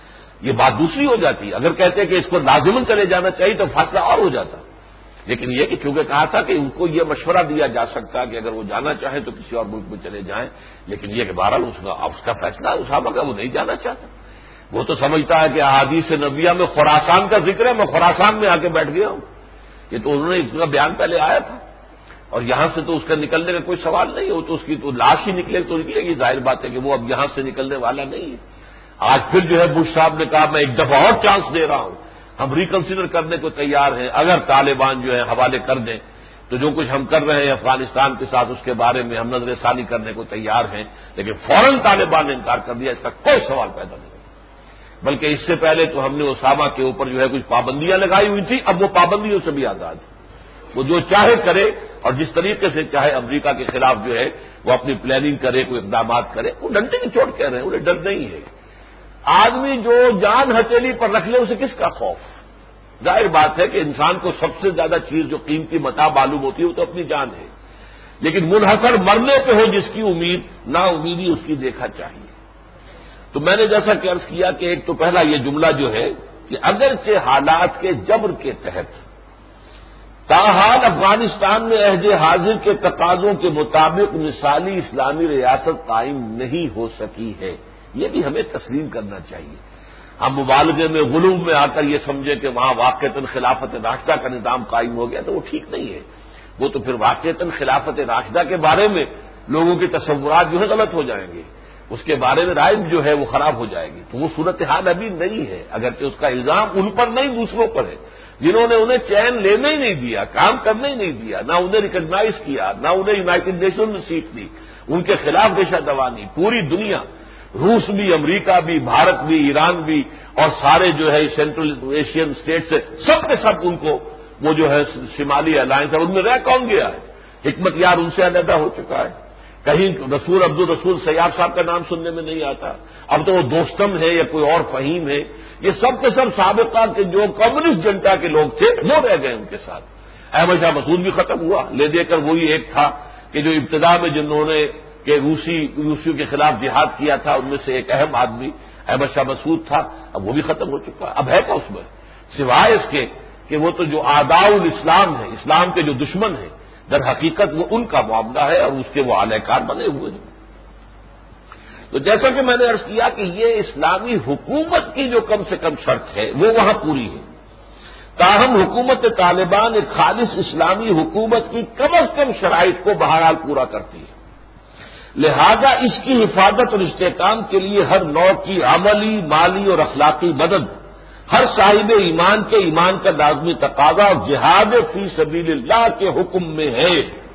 یہ بات دوسری ہو جاتی ہے۔ اگر کہتے کہ اس کو لازماً چلے جانا چاہیے تو فیصلہ اور ہو جاتا، لیکن یہ کہ چونکہ کہا تھا کہ ان کو یہ مشورہ دیا جا سکتا کہ اگر وہ جانا چاہیں تو کسی اور ملک میں چلے جائیں، لیکن یہ کہ بہرحال اس کا فیصلہ اسامہ کا وہ نہیں جانا چاہتا، وہ تو سمجھتا ہے کہ احادیث نبویہ میں خراسان کا ذکر ہے، میں خراسان میں آ کے بیٹھ گیا ہوں، یہ تو انہوں نے اس کا بیان پہلے آیا تھا، اور یہاں سے تو اس کا نکلنے کا کوئی سوال نہیں ہے، وہ تو اس کی تو لاش ہی نکلے تو نکلے گی، ظاہر بات ہے کہ وہ اب یہاں سے نکلنے والا نہیں ہے۔ آج پھر جو ہے بش صاحب نے کہا میں ایک دفعہ اور چانس دے رہا ہوں، ہم ریکنسیڈر کرنے کو تیار ہیں، اگر طالبان جو ہے حوالے کر دیں تو جو کچھ ہم کر رہے ہیں افغانستان کے ساتھ اس کے بارے میں ہم نظر ثانی کرنے کو تیار ہیں، لیکن فوراً طالبان نے انکار کر دیا، اس کا کوئی سوال پیدا نہیں، بلکہ اس سے پہلے تو ہم نے اسامہ کے اوپر جو ہے کچھ پابندیاں لگائی ہوئی تھی، اب وہ پابندیوں سے بھی آزاد ہے، وہ جو چاہے کرے اور جس طریقے سے چاہے امریکہ کے خلاف جو ہے وہ اپنی پلاننگ کرے، کوئی اقدامات کرے، وہ ڈنڈے کی چوٹ کہہ رہے ہیں، انہیں ڈر نہیں ہے۔ آدمی جو جان ہتھیلی پر رکھ لے اسے کس کا خوف؟ ظاہر بات ہے کہ انسان کو سب سے زیادہ چیز جو قیمتی متاع معلوم ہوتی ہے وہ تو اپنی جان ہے، لیکن منحصر مرنے پہ ہو جس کی امید، نا امیدی اس کی دیکھا چاہیے۔ تو میں نے جیسا کہ عرض کیا کہ ایک تو پہلا یہ جملہ جو ہے کہ اگرچہ حالات کے جبر کے تحت تاحال افغانستان میں عہد حاضر کے تقاضوں کے مطابق مثالی اسلامی ریاست قائم نہیں ہو سکی ہے، یہ بھی ہمیں تسلیم کرنا چاہیے۔ ہم مبالغے میں غلو میں آ کر یہ سمجھیں کہ وہاں واقعتاً خلافت راشدہ کا نظام قائم ہو گیا تو وہ ٹھیک نہیں ہے، وہ تو پھر واقعتاً خلافت راشدہ کے بارے میں لوگوں کے تصورات جو ہے غلط ہو جائیں گے، اس کے بارے میں رائے جو ہے وہ خراب ہو جائے گی، تو وہ صورتحال ابھی نہیں ہے، اگرچہ اس کا الزام ان پر نہیں دوسروں پر ہے جنہوں نے انہیں چین لینے ہی نہیں دیا، کام کرنے ہی نہیں دیا، نہ انہیں ریکگنائز کیا، نہ انہیں یونائٹڈ نیشن میں سیٹ دی، ان کے خلاف ریشہ دوانی پوری دنیا، روس بھی، امریکہ بھی، بھارت بھی، ایران بھی اور سارے جو ہے سینٹرل ایشین اسٹیٹ سے سب کے سب ان کو وہ جو ہے شمالی الائنس ہے ان میں رہ کون گیا ہے، حکمت یار ان سے علیحدہ ہو چکا ہے، کہیں رسول عبد الرسول سیاف صاحب کا نام سننے میں نہیں آتا، اب تو وہ دوستم ہے یا کوئی اور فہیم ہے، یہ سب کے سب سابقہ کے جو کمیونسٹ جنتا کے لوگ تھے وہ رہ گئے ان کے ساتھ۔ احمد شاہ مسعود بھی ختم ہوا، لے دے کر وہی ایک تھا کہ جو ابتدا میں جنہوں نے کہ روسیوں کے خلاف جہاد کیا تھا ان میں سے ایک اہم آدمی احمد شاہ مسعود تھا، اب وہ بھی ختم ہو چکا ہے، اب ہے کیا اس میں سوائے اس کے کہ وہ تو جو اعداء الاسلام ہے، اسلام کے جو دشمن ہیں، در حقیقت وہ ان کا معاملہ ہے اور اس کے وہ اعلی کار بنے ہوئے ہیں۔ تو جیسا کہ میں نے عرض کیا کہ یہ اسلامی حکومت کی جو کم سے کم شرط ہے وہ وہاں پوری ہے، تاہم حکومت طالبان ایک خالص اسلامی حکومت کی کم از کم شرائط کو بہرحال پورا کرتی ہے، لہذا اس کی حفاظت اور استحکام کے لیے ہر نوع کی عملی، مالی اور اخلاقی مدد ہر صاحب ایمان کے ایمان کا لازمی تقاضا اور جہاد فی سبیل اللہ کے حکم میں ہے۔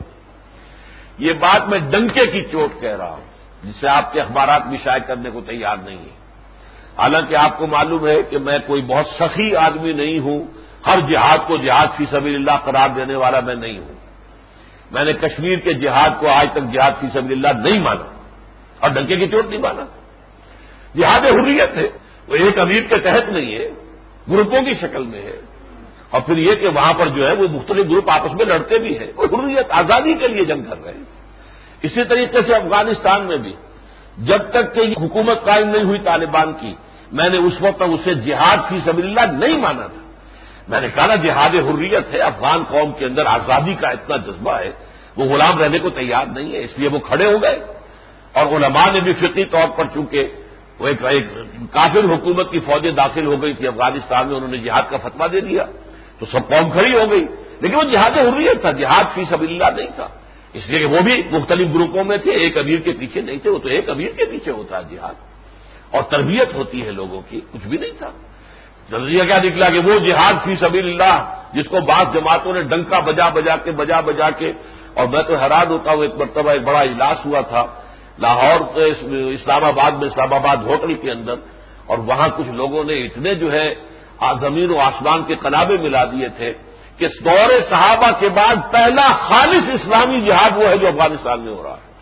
یہ بات میں ڈنکے کی چوٹ کہہ رہا ہوں جسے آپ کے اخبارات بھی شائع کرنے کو تیار نہیں ہیں، حالانکہ آپ کو معلوم ہے کہ میں کوئی بہت سخی آدمی نہیں ہوں، ہر جہاد کو جہاد فی سبیل اللہ قرار دینے والا میں نہیں ہوں، میں نے کشمیر کے جہاد کو آج تک جہاد فی سبیل اللہ نہیں مانا اور ڈنکے کی چوٹ نہیں مانا۔ جہاد حریت ہے، وہ ایک امیر کے تحت نہیں ہے، گروپوں کی شکل میں ہے، اور پھر یہ کہ وہاں پر جو ہے وہ مختلف گروپ آپس میں لڑتے بھی ہیں، وہ حریت آزادی کے لیے جنگ کر رہے ہیں۔ اسی طریقے سے افغانستان میں بھی جب تک کہ یہ حکومت قائم نہیں ہوئی طالبان کی، میں نے اس وقت تک اسے جہاد فی سبیل اللہ نہیں مانا تھا، میں نے کہا نا جہاد حریت ہے، افغان قوم کے اندر آزادی کا اتنا جذبہ ہے، وہ غلام رہنے کو تیار نہیں ہے، اس لیے وہ کھڑے ہو گئے، اور علماء نے بھی فقہی طور پر چونکہ وہ ایک کافر حکومت کی فوجیں داخل ہو گئی تھی افغانستان میں، انہوں نے جہاد کا فتویٰ دے دیا تو سب قوم کھڑی ہو گئی، لیکن وہ جہاد حریت تھا، جہاد فی سبیل اللہ نہیں تھا، اس لیے کہ وہ بھی مختلف گروپوں میں تھے، ایک امیر کے پیچھے نہیں تھے، وہ تو ایک امیر کے پیچھے ہوتا ہے جہاد، اور تربیت ہوتی ہے لوگوں کی، کچھ بھی نہیں تھا۔ نظریہ کیا نکلا کہ وہ جہاد فی سبیل اللہ جس کو بعض جماعتوں نے ڈنکا بجا بجا کے، اور میں تو حیران ہوتا ہوں، ایک مرتبہ ایک بڑا اجلاس ہوا تھا لاہور اسلام آباد میں، اسلام آباد ہوٹل کے اندر، اور وہاں کچھ لوگوں نے اتنے جو ہے زمین و آسمان کے قلابے ملا دیے تھے کہ دور صحابہ کے بعد پہلا خالص اسلامی جہاد وہ ہے جو افغانستان میں ہو رہا ہے۔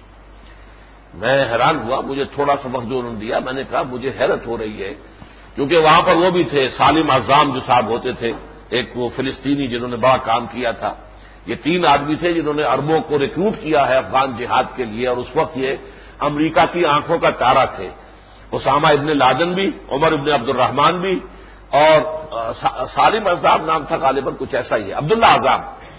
میں حیران ہوا، مجھے تھوڑا سا وقت جو انہوں نے دیا، میں نے کہا مجھے حیرت ہو رہی ہے، کیونکہ وہاں پر وہ بھی تھے سالم اعظام جو صاحب ہوتے تھے، ایک وہ فلسطینی جنہوں نے بڑا کام کیا تھا، یہ تین آدمی تھے جنہوں نے عربوں کو ریکروٹ کیا ہے افغان جہاد کے لیے، اور اس وقت یہ امریکہ کی آنکھوں کا تارا تھے، اسامہ ابن لادن بھی، عمر ابن عبد الرحمان بھی، اور سالم اعظام نام تھا غالباً کچھ ایسا ہی ہے، عبداللہ اعظام،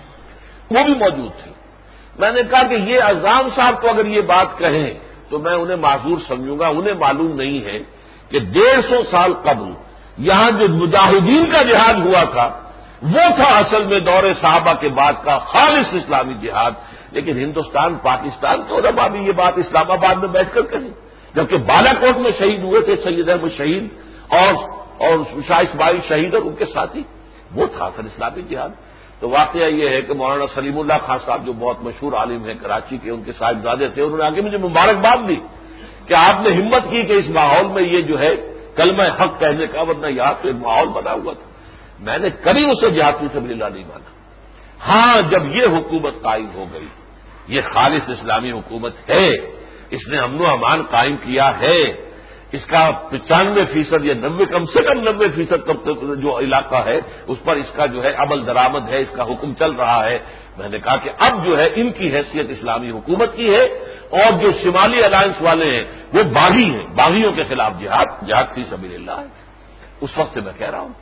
وہ بھی موجود تھے۔ میں نے کہا کہ یہ اعظام صاحب کو اگر یہ بات کہیں تو میں انہیں معذور سمجھوں گا، انہیں معلوم نہیں ہے کہ 150 سال قبل یہاں جو مجاہدین کا جہاد ہوا تھا وہ تھا اصل میں دور صحابہ کے بعد کا خالص اسلامی جہاد، لیکن ہندوستان پاکستان کے علماء بھی یہ بات اسلام آباد میں بیٹھ کر کہیں، جبکہ بالا کوٹ میں شہید ہوئے تھے سید احمد شہید اور شاہ اسماعیل شہید اور ان کے ساتھی، وہ تھا اصل اسلامی جہاد۔ تو واقعہ یہ ہے کہ مولانا سلیم اللہ خان صاحب جو بہت مشہور عالم ہیں کراچی کے، ان کے صاحبزادے تھے، انہوں نے آگے مجھے مبارکباد دی کہ آپ نے ہمت کی کہ اس ماحول میں یہ جو ہے کلمہ حق کہنے کا، ورنہ یہاں تو ایک ماحول بنا ہوا تھا۔ میں نے کبھی اسے جہاد فی سبیل اللہ نہیں مانا۔ ہاں جب یہ حکومت قائم ہو گئی، یہ خالص اسلامی حکومت ہے، اس نے امن و امان قائم کیا ہے، اس کا 95% یا 90 کم سے کم 90% تب تک جو علاقہ ہے اس پر اس کا جو ہے عمل درآمد ہے، اس کا حکم چل رہا ہے۔ میں نے کہا کہ اب جو ہے ان کی حیثیت اسلامی حکومت کی ہے، اور جو شمالی الائنس والے ہیں وہ باغی ہیں، باغیوں کے خلاف جہاد فی سبیل اللہ ہے۔ اس وقت سے میں کہہ رہا ہوں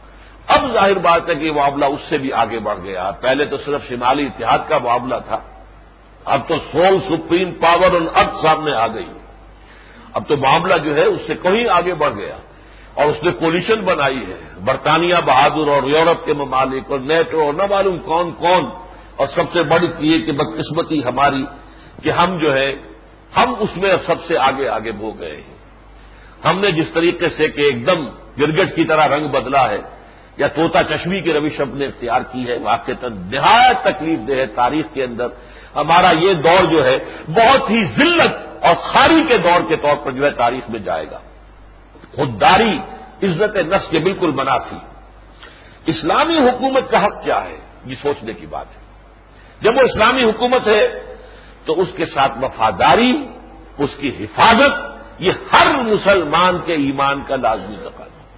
اب ظاہر بات ہے کہ یہ معاملہ اس سے بھی آگے بڑھ گیا. پہلے تو صرف شمالی اتحاد کا معاملہ تھا، اب تو sole supreme power on earth سامنے آ گئی. اب تو معاملہ جو ہے اس سے کہیں آگے بڑھ گیا اور اس نے کولیشن بنائی ہے، برطانیہ بہادر اور یورپ کے ممالک اور نیٹو اور نہ معلوم کون کون. اور سب سے بڑی یہ کہ بدقسمتی ہماری کہ ہم جو ہے ہم اس میں سب سے آگے آگے ہو گئے ہیں. ہم نے جس طریقے سے کہ ایک دم گرگٹ کی طرح رنگ بدلا ہے یا طوطا چشمی کی روش اپنے اختیار کی ہے، واقعتاً نہایت تکلیف دہ ہے. تاریخ کے اندر ہمارا یہ دور جو ہے بہت ہی ذلت اور خاری کے دور کے طور پر جو ہے تاریخ میں جائے گا. خودداری عزت نفس کے بالکل منافی. اسلامی حکومت کا حق کیا ہے، یہ سوچنے کی بات ہے. جب وہ اسلامی حکومت ہے تو اس کے ساتھ وفاداری، اس کی حفاظت، یہ ہر مسلمان کے ایمان کا لازمی تقاضا ہے.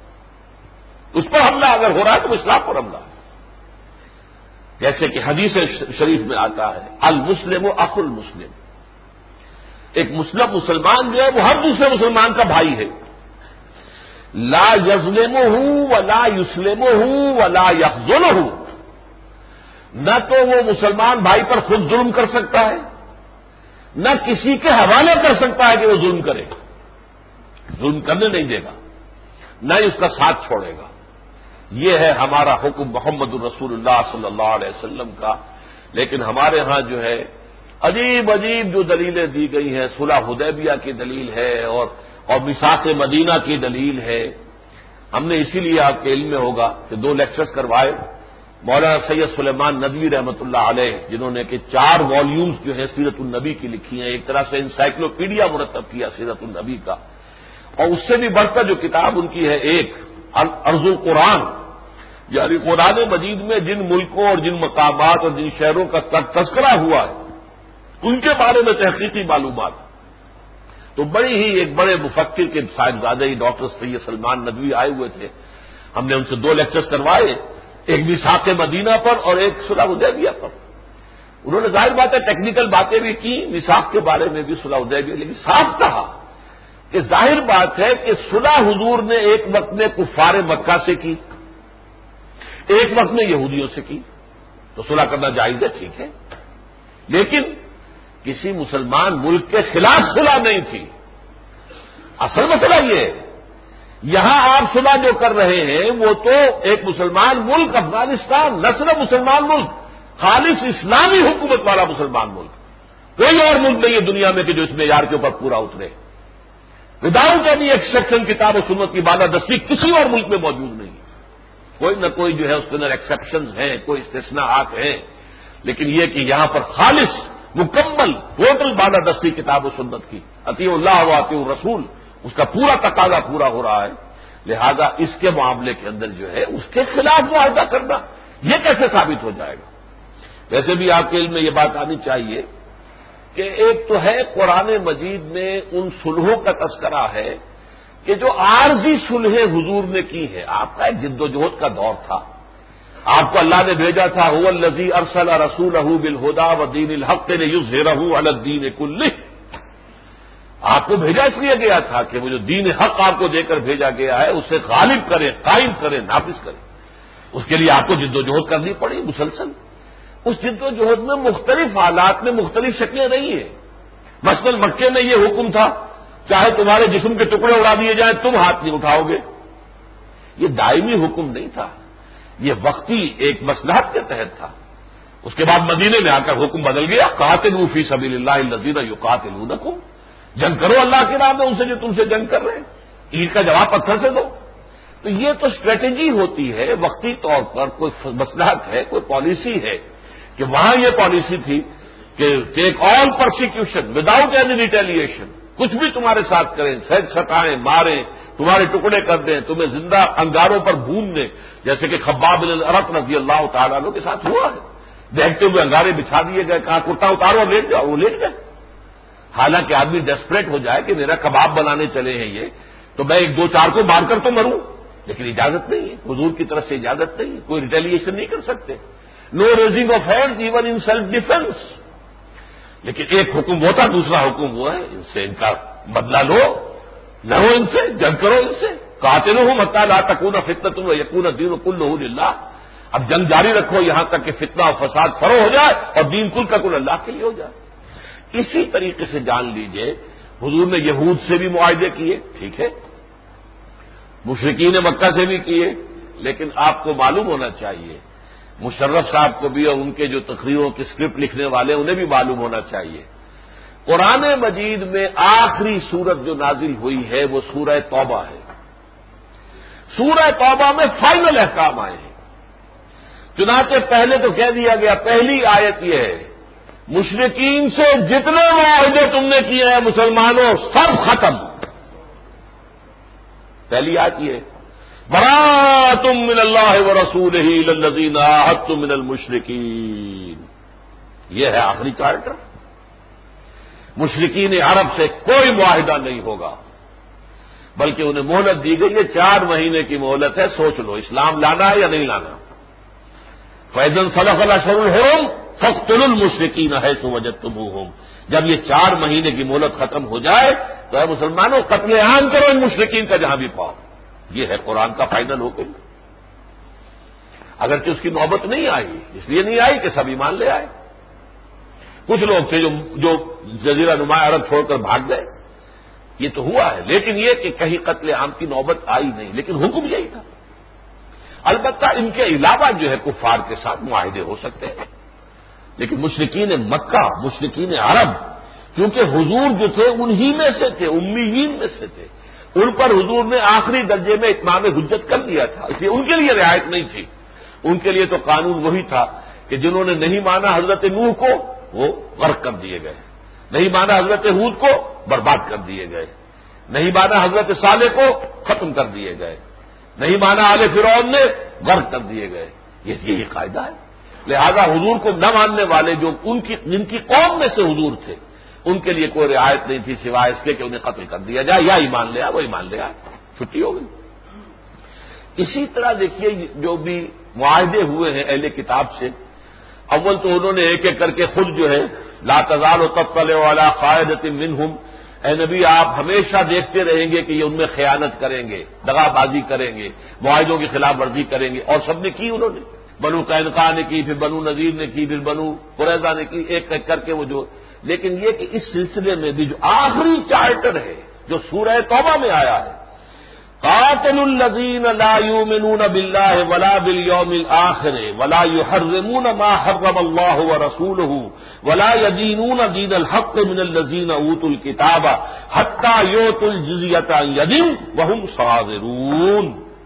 اس پر حملہ اگر ہو رہا ہے تو اسلام پر حملہ ہے. جیسے کہ حدیث شریف میں آتا ہے المسلم و اخو المسلم. ایک مسلمان جو ہے وہ ہر دوسرے مسلمان کا بھائی ہے. لا یظلمہ ولا یسلمہ ولا یخذلہ. نہ تو وہ مسلمان بھائی پر خود ظلم کر سکتا ہے، نہ کسی کے حوالے کر سکتا ہے کہ وہ ظلم کرے. ظلم کرنے نہیں دے گا، نہ ہی اس کا ساتھ چھوڑے گا. یہ ہے ہمارا حکم محمد الرسول اللہ صلی اللہ علیہ وسلم کا. لیکن ہمارے ہاں جو ہے عجیب عجیب جو دلیلیں دی گئی ہیں، صلح حدیبیہ کی دلیل ہے اور میثاق مدینہ کی دلیل ہے. ہم نے اسی لیے آپ کے علم میں ہوگا کہ 2 لیکچرز کروائے مولانا سید سلیمان ندوی رحمۃ اللہ علیہ، جنہوں نے کہ 4 والیومز جو ہیں سیرت النبی کی لکھی ہیں، ایک طرح سے انسائکلوپیڈیا مرتب کیا سیرت النبی کا. اور اس سے بھی بڑھ کر جو کتاب ان کی ہے ایک ارض القرآن، یعنی قرآن مجید میں جن ملکوں اور جن مقامات اور جن شہروں کا تذکرہ ہوا ہے ان کے بارے میں تحقیقی معلومات. تو بڑی ہی ایک بڑے مفکر کے صاحبزادے ہی ڈاکٹر سید سلمان ندوی آئے ہوئے تھے. ہم نے ان سے 2 لیکچرز کروائے، ایک میثاق مدینہ پر اور ایک صلح حدیبیہ پر. انہوں نے ظاہر بات ہے ٹیکنیکل باتیں بھی کی میثاق کے بارے میں بھی، صلح حدیبیہ، لیکن صاف کہا کہ ظاہر بات ہے کہ صلح حضور نے ایک وقت میں کفار مکہ سے کی، ایک وقت میں یہودیوں سے کی. تو صلح کرنا جائز ہے، ٹھیک ہے، لیکن کسی مسلمان ملک کے خلاف صلح نہیں تھی. اصل مسئلہ یہ ہے یہاں آپ صلح جو کر رہے ہیں وہ تو ایک مسلمان ملک افغانستان، نہ صرف مسلمان ملک، خالص اسلامی حکومت والا مسلمان ملک. کوئی اور ملک نہیں ہے دنیا میں کہ جو اس معیار کے اوپر پورا اترے. وداؤٹ اینی ایکسپشن کتاب و سنت کی بالادستی کسی اور ملک میں موجود نہیں ہے. کوئی نہ کوئی جو ہے اس کے اندر ایکسپشنز ہیں، کوئی استثناءات ہیں، لیکن یہ کہ یہاں پر خالص مکمل ٹوٹل بالادستی کتاب و سنت کی، اطیع اللہ و اطیع الرسول، اس کا پورا تقاضا پورا ہو رہا ہے. لہذا اس کے معاملے کے اندر جو ہے اس کے خلاف معاہدہ کرنا یہ کیسے ثابت ہو جائے گا؟ ویسے بھی آپ کے علم میں یہ بات آنی چاہیے کہ ایک تو ہے قرآن مجید میں ان صلحوں کا تذکرہ ہے کہ جو عارضی صلحیں حضور نے کی ہیں. آپ کا ایک جد و جہد کا دور تھا، آپ کو اللہ نے بھیجا تھا هو الذی ارسل رسولہ بالہدی ودین الحق لیظہرہ علی الدین کلہ. آپ کو بھیجا اس لیے گیا تھا کہ وہ جو دین حق آپ کو دے کر بھیجا گیا ہے اسے غالب کریں، قائم کریں، نافذ کریں. اس کے لیے آپ کو جد و جہد کرنی پڑی مسلسل. اس جد و جہد میں مختلف حالات میں مختلف شکلیں رہی ہیں. مثلا مکے میں یہ حکم تھا چاہے تمہارے جسم کے ٹکڑے اڑا دیے جائیں تم ہاتھ نہیں اٹھاؤ گے. یہ دائمی حکم نہیں تھا، یہ وقتی ایک مصلحت کے تحت تھا. اس کے بعد مدینے میں آ کر حکم بدل گیا، قاتلوا فی سبیل اللہ الذین یقاتلونکم، جنگ کرو اللہ کی راہ میں ان سے جو تم سے جنگ کر رہے ہیں، اینٹ کا جواب پتھر سے دو. تو یہ تو اسٹریٹجی ہوتی ہے، وقتی طور پر کوئی مصلحت ہے، کوئی پالیسی ہے. کہ وہاں یہ پالیسی تھی کہ take all persecution without any retaliation, کچھ بھی تمہارے ساتھ کریں، ستائیں، ماریں، تمہارے ٹکڑے کر دیں، تمہیں زندہ انگاروں پر بھون دیں، جیسے کہ خباب بن الارت رضی اللہ تعالیٰ عنہ کے ساتھ ہوا ہے. دیکھتے ہوئے انگارے بچھا دیے گئے، کہا کرتا اتارو اور لیٹ جاؤ، وہ لیٹ گئے. حالانکہ آدمی ڈیسپریٹ ہو جائے کہ میرا کباب بنانے چلے ہیں یہ، تو میں 1-2-4 کو مار کر تو مروں، لیکن اجازت نہیں ہے، حضور کی طرف سے اجازت نہیں ہے، کوئی ریٹیلیشن نہیں کر سکتے. No raising of hands even in self defence. لیکن ایک حکم وہ تھا، دوسرا حکم وہ ہے ان سے ان کا بدلہ لو، لڑو ان سے، جنگ کرو ان سے. قاتلوہم حتی لا تکون فتنۃ ویکون الدین کلہ للہ. اب جنگ جاری رکھو یہاں تک کہ فتنہ و فساد فروغ ہو جائے اور دین کل کا کل اللہ کے لیے ہو جائے. اسی طریقے سے جان لیجئے حضور نے یہود سے بھی معاہدے کیے، ٹھیک ہے، مشرکین مکہ سے بھی کیے، لیکن آپ کو معلوم ہونا چاہیے، مشرف صاحب کو بھی اور ان کے جو تقریروں کی اسکرپٹ لکھنے والے انہیں بھی معلوم ہونا چاہیے، قرآن مجید میں آخری سورت جو نازل ہوئی ہے وہ سورہ توبہ ہے. سورہ توبہ میں فائنل احکام آئے ہیں. چنانچہ پہلے تو کہہ دیا گیا، پہلی آیت یہ ہے مشرکین سے جتنے معاہدے تم نے کیے ہیں مسلمانوں سب ختم. پہلی آیت یہ ہے براءۃ من اللہ ورسولہ الی الذین عاہدتم من المشرکین. یہ ہے آخری چارٹر. مشرکین عرب سے کوئی معاہدہ نہیں ہوگا، بلکہ انہیں مہلت دی گئی ہے، 4 مہینے کی مہلت ہے، سوچ لو اسلام لانا ہے یا نہیں لانا. فَإِذَا انْسَلَخَ الْأَشْهُرُ الْحُرُمُ فَاقْتُلُوا الْمُشْرِكِينَ حَيْثُ وَجَدتُّمُوهُمْ. جب یہ 4 مہینے کی مہلت ختم ہو جائے تو اے مسلمانوں قتل عام کرو ان مشرکین کا جہاں بھی پاؤ. یہ ہے قرآن کا فائنل حکم. اگرچہ اس کی نوبت نہیں آئی، اس لیے نہیں آئی کہ سب ایمان لے آئے. کچھ لوگ تھے جو جزیرہ نما عرب چھوڑ کر بھاگ گئے، یہ تو ہوا ہے، لیکن یہ کہ کہیں قتل عام کی نوبت آئی نہیں، لیکن حکم یہی تھا. البتہ ان کے علاوہ جو ہے کفار کے ساتھ معاہدے ہو سکتے ہیں، لیکن مشرکین مکہ، مشرکین عرب، کیونکہ حضور جو تھے انہی میں سے تھے، امیین میں سے تھے، ان پر حضور نے آخری درجے میں اتمام حجت کر دیا تھا، اس لیے ان کے لیے رعایت نہیں تھی. ان کے لیے تو قانون وہی تھا کہ جنہوں نے نہیں مانا حضرت نوح کو وہ غرق کر دیے گئے، نہیں مانا حضرت ہود کو برباد کر دیے گئے، نہیں مانا حضرت صالح کو ختم کر دیے گئے، نہیں مانا آل فرعون نے غرق کر دیے گئے. یہی قاعدہ ہے. لہذا حضور کو نہ ماننے والے جو جن کی قوم میں سے حضور تھے ان کے لیے کوئی رعایت نہیں تھی سوائے اس کے کہ انہیں قتل کر دیا جائے، یا ایمان لے آئے وہ ایمان لے آئے، چھٹی ہو گئی. اسی طرح دیکھیے جو بھی معاہدے ہوئے ہیں اہل کتاب سے، اول تو انہوں نے ایک ایک کر کے خود جو ہے لا تزال تطلع علی خائنۃ منہم، اے نبی آپ ہمیشہ دیکھتے رہیں گے کہ یہ ان میں خیانت کریں گے، دغا بازی کریں گے، معاہدوں کی خلاف ورزی کریں گے، اور سب نے کی. انہوں نے بنو قینقاع نے کی، پھر بنو نذیر نے کی، پھر بنو قریظہ نے کی، ایک ایک کر کے وہ جو. لیکن یہ کہ اس سلسلے میں بھی جو آخری چارٹر ہے جو سورہ توبہ میں آیا ہے، قاتلوا الذین لا یؤمنون باللہ ولا بالیوم الآخر ولا یحرمون ما حرم اللہ ورسولہ ولا یدینون دین الحق من الذین اوتوا الکتاب حتی یؤتوا الجزیۃ عن ید وہم صاغرون.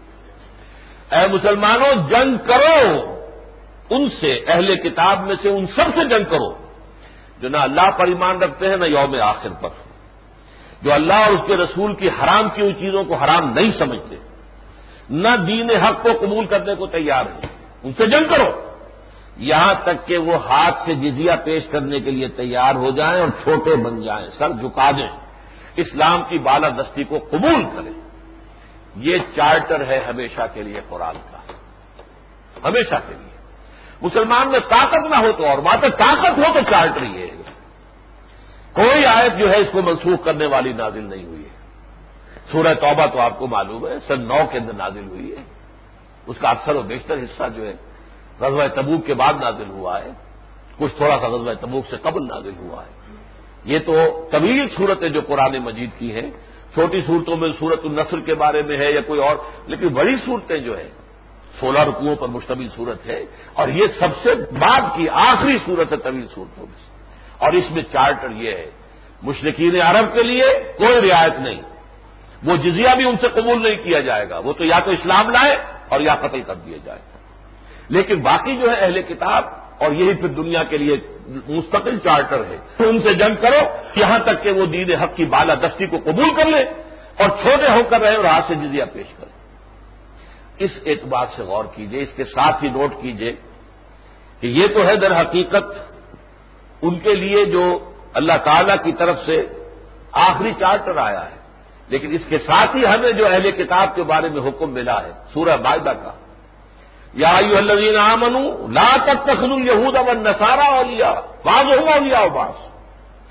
اے مسلمانوں جنگ کرو ان سے، اہل کتاب میں سے ان سب سے جنگ کرو جو نہ اللہ پر ایمان رکھتے ہیں نہ یوم آخر پر، جو اللہ اور اس کے رسول کی حرام کی ہوئی چیزوں کو حرام نہیں سمجھتے، نہ دین حق کو قبول کرنے کو تیار ہیں. ان سے جنگ کرو یہاں تک کہ وہ ہاتھ سے جزیہ پیش کرنے کے لیے تیار ہو جائیں اور چھوٹے بن جائیں، سر جھکا دیں، اسلام کی بالادستی کو قبول کریں. یہ چارٹر ہے ہمیشہ کے لیے قرآن کا، ہمیشہ کے لیے. مسلمان میں طاقت نہ ہو تو اور بات ہے، طاقت ہو تو چارٹر یہ ہے. کوئی آیت جو ہے اس کو منسوخ کرنے والی نازل نہیں ہوئی ہے. سورہ توبہ تو آپ کو معلوم ہے سن 9 کے اندر نازل ہوئی ہے، اس کا اکثر و بیشتر حصہ جو ہے غزوہ تبوک کے بعد نازل ہوا ہے، کچھ تھوڑا سا غزوہ تبوک سے قبل نازل ہوا ہے. یہ تو طویل صورتیں جو قرآن مجید کی ہیں، چھوٹی صورتوں میں سورۃ النصر کے بارے میں ہے یا کوئی اور، لیکن بڑی صورتیں جو ہے 16 رکوعوں پر مشتمل صورت ہے، اور یہ سب سے بعد کی آخری صورت ہے طویل صورتوں میں سے. اور اس میں چارٹر یہ ہے مشرکین عرب کے لیے کوئی رعایت نہیں، وہ جزیہ بھی ان سے قبول نہیں کیا جائے گا، وہ تو یا تو اسلام لائے اور یا قتل کر دیے جائے. لیکن باقی جو ہے اہل کتاب، اور یہی پھر دنیا کے لیے مستقل چارٹر ہے، ان سے جنگ کرو یہاں تک کہ وہ دین حق کی بالادستی کو قبول کر لیں اور چھوٹے ہو کر رہے اور ہاتھ سے جزیہ پیش کریں. اس اعتبار سے غور کیجئے، اس کے ساتھ ہی نوٹ کیجئے کہ یہ تو ہے در حقیقت ان کے لیے جو اللہ تعالی کی طرف سے آخری چارٹر آیا ہے، لیکن اس کے ساتھ ہی ہمیں جو اہل کتاب کے بارے میں حکم ملا ہے سورہ مائدہ کا، یا ایھا الذین آمنوا لا تتخذوا اليہود والنصارى اولیاء بعضهم اولیاء بعض.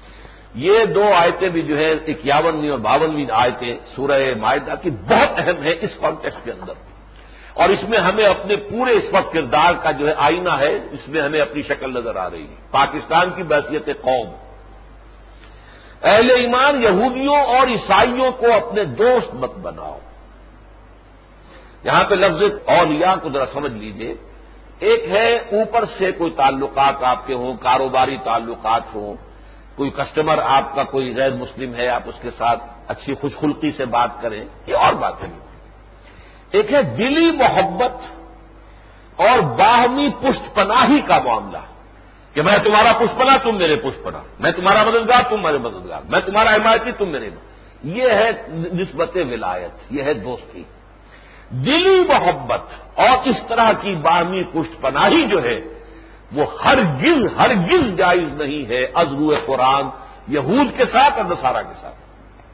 یہ دو آیتیں بھی جو ہے 51ویں اور 52ویں آیتیں سورہ مائدہ کی بہت اہم ہے اس کانٹیکسٹ کے اندر، اور اس میں ہمیں اپنے پورے اس وقت کردار کا جو ہے آئینہ ہے، اس میں ہمیں اپنی شکل نظر آ رہی ہے۔ پاکستان کی بحیثیت قوم، اہل ایمان یہودیوں اور عیسائیوں کو اپنے دوست مت بناؤ۔ یہاں پہ لفظ اولیاء کو ذرا سمجھ لیجئے، ایک ہے اوپر سے کوئی تعلقات آپ کے ہوں، کاروباری تعلقات ہوں، کوئی کسٹمر آپ کا کوئی غیر مسلم ہے، آپ اس کے ساتھ اچھی خوش خلقی سے بات کریں، یہ اور بات ہے۔ ایک ہے دلی محبت اور باہمی پشت پناہی کا معاملہ، کہ میں تمہارا پشت پناہ، تم میرے پشت پناہ، میں تمہارا مددگار، تم میرے مددگار، میں تمہارا حمایتی، تم میرے۔ یہ ہے نسبت ولایت، یہ ہے دوستی، دلی محبت اور اس طرح کی باہمی پشت پناہی جو ہے وہ ہرگز جائز نہیں ہے از روئے قرآن یہود کے ساتھ اور نصارہ کے ساتھ۔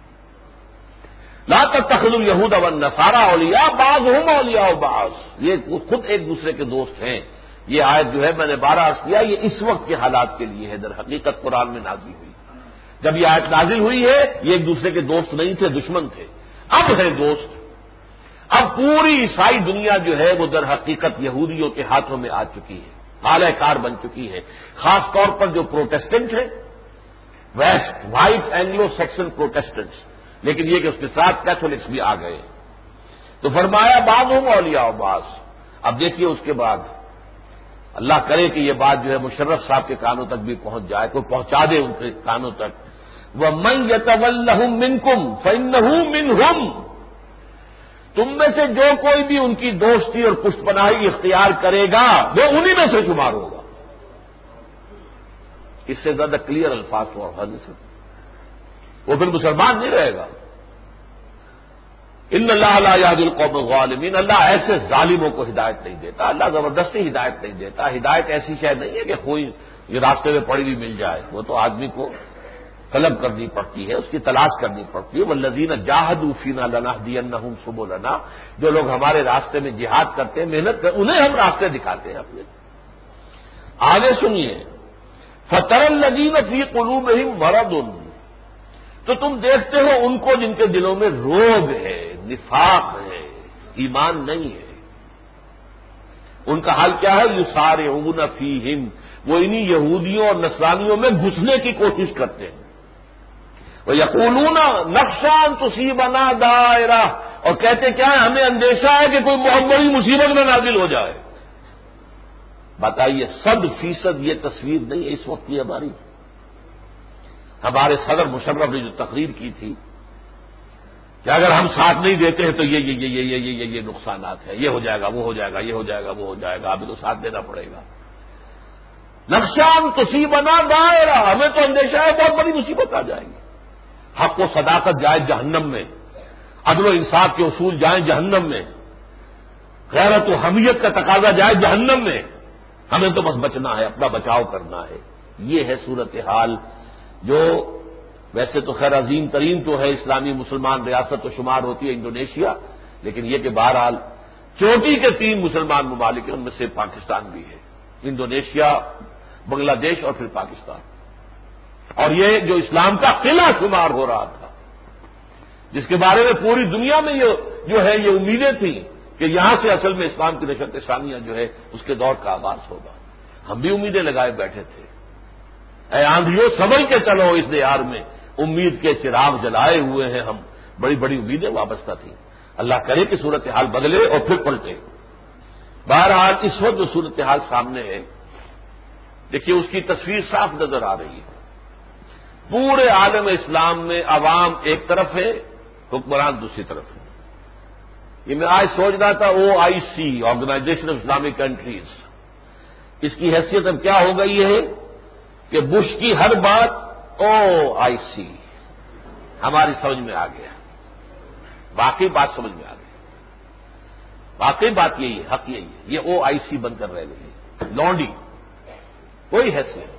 لا تتخذوا اليہود والنصارى اولیاء بعضهم اولیاء بعض، یہ خود ایک دوسرے کے دوست ہیں۔ یہ آیت جو ہے میں نے 12 عرض کیا، یہ اس وقت کے حالات کے لیے ہے، در حقیقت قرآن میں نازل ہوئی۔ جب یہ آیت نازل ہوئی ہے یہ ایک دوسرے کے دوست نہیں تھے، دشمن تھے، اب ہیں دوست۔ اب پوری عیسائی دنیا جو ہے وہ در حقیقت یہودیوں کے ہاتھوں میں آ چکی ہے، اعلی کار بن چکی ہے، خاص طور پر جو پروٹیسٹنٹ ہیں، west white Anglo Saxon Protestants, لیکن یہ کہ اس کے ساتھ کیتھولکس بھی آ گئے۔ تو فرمایا بعضهم اولیاء بعض۔ اب دیکھیے اس کے بعد اللہ کرے کہ یہ بات جو ہے مشرف صاحب کے کانوں تک بھی پہنچ جائے، کوئی پہنچا دے ان کے کانوں تک۔ وَمَن يَتَوَلَّهُم مِّنكُمْ فَإِنَّهُ مِنْهُمْ، تم میں سے جو کوئی بھی ان کی دوستی اور پشت پناہی اختیار کرے گا وہ انہی میں سے شمار ہوگا۔ اس سے زیادہ کلیئر الفاظ تو اور نہیں سکتے، وہ پھر مسلمان نہیں رہے گا۔ ان اللہ لا یہدی القوم الظالمین، اللہ ایسے ظالموں کو ہدایت نہیں دیتا، اللہ زبردستی ہدایت نہیں دیتا۔ ہدایت ایسی شے نہیں ہے کہ کوئی یہ راستے میں پڑی ہوئی مل جائے، وہ تو آدمی کو طلب کرنی پڑتی ہے، اس کی تلاش کرنی پڑتی ہے۔ والذین جاہدوا فینا لنہدینہم سبلنا، جو لوگ ہمارے راستے میں جہاد کرتے ہیں، محنت کرتے ہیں، انہیں ہم راستے دکھاتے ہیں اپنے۔ آگے سنیے، فَتَرَى الَّذِينَ فِي قُلُوبِهِم مَرَضٌ، تو تم دیکھتے ہو ان کو جن کے دلوں میں روگ ہے، نفاق ہے، ایمان نہیں ہے۔ ان کا حال کیا ہے؟ یسارعون فیہم، وہ انہی یہودیوں اور نصرانیوں میں گھسنے کی کوشش کرتے ہیں۔ وَيَقُولُونَ نَخْشَىٰ أَن تُصِيبَنَا دَائِرَةٌ، اور کہتے کیا ہے؟ ہمیں اندیشہ ہے کہ کوئی بہت بڑی مصیبت میں نازل ہو جائے۔ بتائیے 100% یہ تصویر نہیں ہے اس وقت کی ہماری؟ ہمارے صدر مشرف نے جو تقریر کی تھی کہ اگر ہم ساتھ نہیں دیتے ہیں تو یہ نقصانات ہیں، یہ ہو جائے گا، وہ ہو جائے گا، یہ ہو جائے گا، وہ ہو جائے گا، ہمیں تو ساتھ دینا پڑے گا۔ نقصان تصیبنا دائرہ، ہمیں تو اندیشہ ہے بہت بڑی مصیبت آ جائے گی۔ حق و صداقت جائے جہنم میں، عدل و انصاف کے اصول جائیں جہنم میں، غیرت و حمیت کا تقاضا جائے جہنم میں، ہمیں تو بس بچنا ہے، اپنا بچاؤ کرنا ہے۔ یہ ہے صورتحال جو ویسے تو خیر عظیم ترین تو ہے اسلامی مسلمان ریاست تو شمار ہوتی ہے انڈونیشیا، لیکن یہ کہ بہرحال چوٹی کے 3 مسلمان ممالک ہیں، ان میں سے پاکستان بھی ہے، انڈونیشیا، بنگلہ دیش اور پھر پاکستان۔ اور یہ جو اسلام کا قلعہ شمار ہو رہا تھا، جس کے بارے میں پوری دنیا میں یہ جو ہے یہ امیدیں تھیں کہ یہاں سے اصل میں اسلام کی نشت ثانیہ جو ہے اس کے دور کا آغاز ہوگا، ہم بھی امیدیں لگائے بیٹھے تھے۔ اے آندھیوں سمجھ کے چلو، اس دیار میں امید کے چراغ جلائے ہوئے ہیں ہم، بڑی بڑی امیدیں وابستہ تھیں۔ اللہ کرے کہ صورتحال بدلے اور پھر پلٹے۔ بہرحال اس وقت جو صورتحال سامنے ہے، دیکھیے اس کی تصویر صاف نظر آ رہی ہے۔ پورے عالم اسلام میں عوام ایک طرف ہے، حکمران دوسری طرف ہے۔ یہ میں آج سوچ رہا تھا OIC، organisation of Islamic countries, اس کی حیثیت اب کیا ہو گئی ہے کہ بش کی ہر بات OIC ہماری سمجھ میں آ گیا، واقعی بات سمجھ میں آ گئی، واقعی بات یہی ہے، حق یہی ہے، یہ OIC بن کر رہ گئی، لونڈی، کوئی حیثیت۔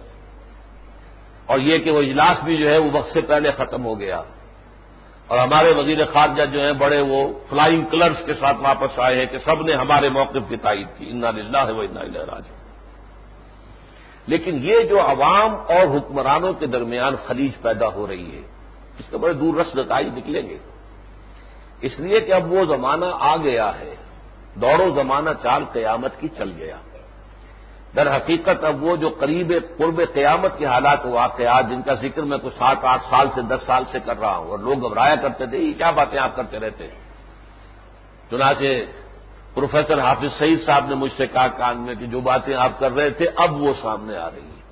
اور یہ کہ وہ اجلاس بھی جو ہے وہ وقت سے پہلے ختم ہو گیا، اور ہمارے وزیر خارجہ جو ہیں بڑے وہ فلائنگ کلرز کے ساتھ واپس آئے ہیں کہ سب نے ہمارے موقف کی تائید کی، انا للہ و انا الیہ راجعون۔ لیکن یہ جو عوام اور حکمرانوں کے درمیان خلیج پیدا ہو رہی ہے اس کے بڑے دور رس نتائج نکلیں گے، اس لیے کہ اب وہ زمانہ آ گیا ہے، دوڑو زمانہ چال قیامت کی چل گیا۔ در حقیقت اب وہ جو قرب قیامت کے حالات و واقعات جن کا ذکر میں کچھ 7-8 سال سے 10 سال سے کر رہا ہوں، اور لوگ گھبرایا کرتے تھے یہ کیا باتیں آپ کرتے رہتے ہیں، چنانچہ پروفیسر حافظ سعید صاحب نے مجھ سے کہا کان میں کہ جو باتیں آپ کر رہے تھے اب وہ سامنے آ رہی ہیں۔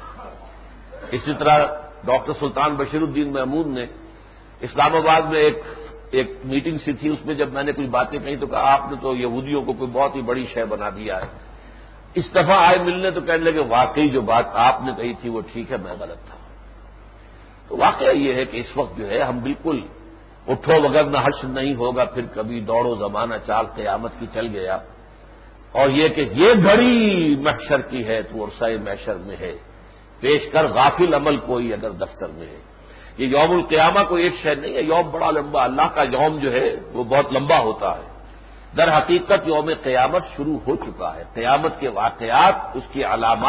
اسی طرح ڈاکٹر سلطان بشیر الدین محمود نے اسلام آباد میں ایک میٹنگ سی تھی، اس میں جب میں نے کچھ باتیں کہیں تو کہا آپ نے تو یہودیوں کو کوئی بہت ہی بڑی شے بنا دیا ہے۔ اس دفعہ آئے ملنے تو کہنے لگے واقعی جو بات آپ نے کہی تھی وہ ٹھیک ہے، میں غلط تھا۔ تو واقعہ یہ ہے کہ اس وقت جو ہے ہم بالکل اٹھو وگر نہ حشر نہیں ہوگا پھر کبھی، دوڑو زمانہ چال قیامت کی چل گیا، اور یہ کہ یہ گھڑی محشر کی ہے تو عرصۂ محشر میں ہے، پیش کر غافل عمل کوئی اگر دفتر میں ہے۔ یہ یوم القیامہ کوئی ایک شے نہیں ہے، یوم بڑا لمبا، اللہ کا یوم جو ہے وہ بہت لمبا ہوتا ہے۔ در حقیقت یوم قیامت شروع ہو چکا ہے، قیامت کے واقعات، اس کی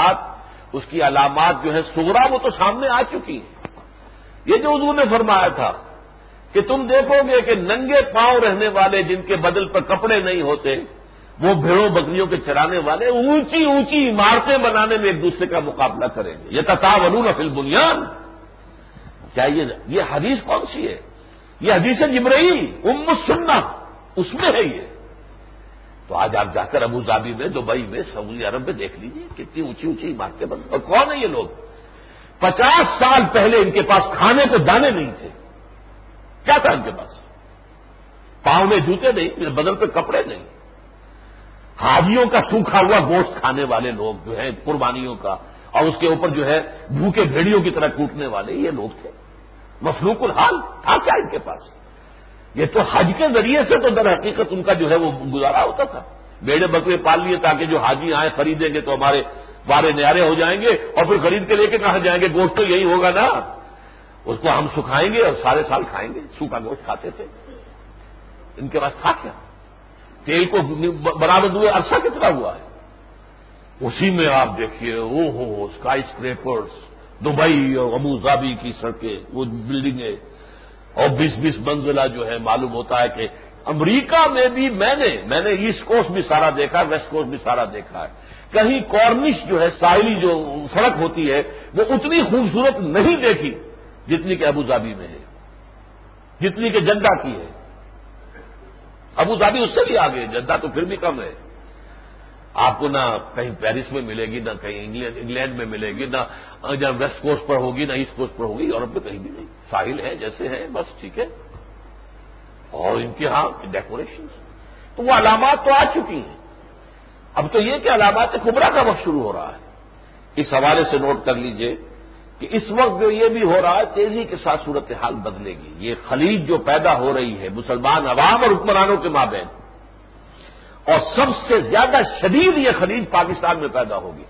علامات جو ہے صغرا وہ تو سامنے آ چکی ہیں۔ یہ جو حضور نے فرمایا تھا کہ تم دیکھو گے کہ ننگے پاؤں رہنے والے جن کے بدل پر کپڑے نہیں ہوتے، وہ بھیڑوں بکریوں کے چرانے والے اونچی اونچی عمارتیں بنانے میں ایک دوسرے کا مقابلہ کریں گے، یتطاولون فی البنیان۔ کیا یہ حدیث کون سی ہے؟ یہ حدیث جبرائیل ام السنہ، اس میں ہے یہ۔ تو آج آپ جا کر ابو ظبی میں، دبئی میں، سعودی عرب میں دیکھ لیجیے کتنی اونچی اونچی عمارتیں بن، اور کون ہیں یہ لوگ؟ 50 سال پہلے ان کے پاس کھانے کو دانے نہیں تھے، کیا تھا ان کے پاس؟ پاؤں میں جوتے نہیں، بدن پہ کپڑے نہیں، حاجیوں کا سوکھا ہوا گوشت کھانے والے لوگ جو ہیں قربانیوں کا، اور اس کے اوپر جو ہے بھوکے بھیڑیوں کی طرح ٹوٹنے والے یہ لوگ تھے۔ مفلوق الحال تھا کیا ان کے پاس؟ یہ تو حج کے ذریعے سے تو در حقیقت ان کا جو ہے وہ گزارا ہوتا تھا، بیڑے بکرے پال لیے تاکہ جو حاجی آئیں خریدیں گے تو ہمارے بارے نیارے ہو جائیں گے، اور پھر خرید کے لے کے کہاں جائیں گے؟ گوشت تو یہی ہوگا نا، اس کو ہم سکھائیں گے اور سارے سال کھائیں گے، سوکھا گوشت کھاتے تھے۔ ان کے پاس تھا کیا؟ تیل کو برآمد ہوئے عرصہ کتنا ہوا ہے؟ اسی میں آپ دیکھیے او ہو اسکائی اسکریپرز، دبئی اور ابو ظبی کی سڑکیں، وہ بلڈنگیں، اور 20-20 منزلہ جو ہے، معلوم ہوتا ہے کہ امریکہ میں بھی میں نے ایسٹ کوسٹ بھی سارا دیکھا ہے، ویسٹ کوسٹ بھی سارا دیکھا ہے، کہیں کارنش جو ہے ساحلی جو سڑک ہوتی ہے وہ اتنی خوبصورت نہیں دیکھی جتنی کہ ابو ظبی میں ہے، جتنی کہ جدہ کی ہے۔ ابو ظبی اس سے بھی آگے، جدہ تو پھر بھی کم ہے، آپ کو نہ کہیں پیرس میں ملے گی، نہ کہیں انگلینڈ میں ملے گی، نہ جہاں ویسٹ کوسٹ پر ہوگی، نہ ایسٹ کوسٹ پر ہوگی، یورپ میں کہیں بھی نہیں، ساحل ہے جیسے ہے بس، ٹھیک ہے۔ اور ان کے ہاں ڈیکوریشن، تو وہ علامات تو آ چکی ہیں۔ اب تو یہ کہ علامات کبریٰ کا وقت شروع ہو رہا ہے۔ اس حوالے سے نوٹ کر لیجئے کہ اس وقت جو یہ بھی ہو رہا ہے تیزی کے ساتھ صورتحال بدلے گی۔ یہ خلیج جو پیدا ہو رہی ہے مسلمان عوام اور حکمرانوں کے مابین، اور سب سے زیادہ شدید یہ خلیج پاکستان میں پیدا ہوگی۔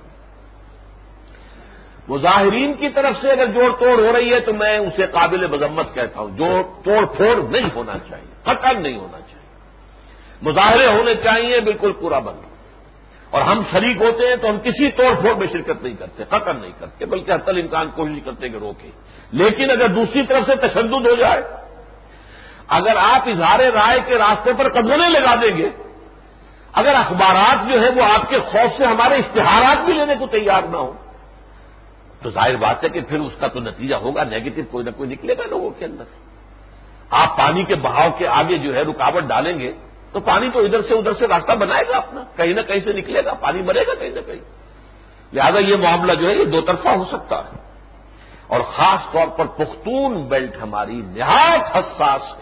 مظاہرین کی طرف سے اگر جوڑ توڑ ہو رہی ہے تو میں اسے قابل مذمت کہتا ہوں، جوڑ توڑ پھوڑ نہیں ہونا چاہیے، قطعاً نہیں ہونا چاہیے۔ مظاہرے ہونے چاہیے بالکل پورا بند، اور ہم شریک ہوتے ہیں تو ہم کسی توڑ پھوڑ میں شرکت نہیں کرتے، قطعاً نہیں کرتے، بلکہ حتی الامکان کوشش کرتے کہ روکیں۔ لیکن اگر دوسری طرف سے تشدد ہو جائے، اگر آپ اظہار رائے کے راستے پر قدغنے لگا دیں گے، اگر اخبارات جو ہے وہ آپ کے خوف سے ہمارے اشتہارات بھی لینے کو تیار نہ ہو، تو ظاہر بات ہے کہ پھر اس کا تو نتیجہ ہوگا نیگیٹو، کوئی نہ کوئی نکلے گا لوگوں کے اندر۔ آپ پانی کے بہاؤ کے آگے جو ہے رکاوٹ ڈالیں گے تو پانی تو ادھر سے راستہ بنائے گا اپنا، کہیں نہ کہیں سے نکلے گا، پانی مرے گا کہیں نہ کہیں۔ لہذا یہ معاملہ جو ہے یہ دو طرفہ ہو سکتا ہے، اور خاص طور پر پختون بیلٹ ہماری نہایت حساس ہے۔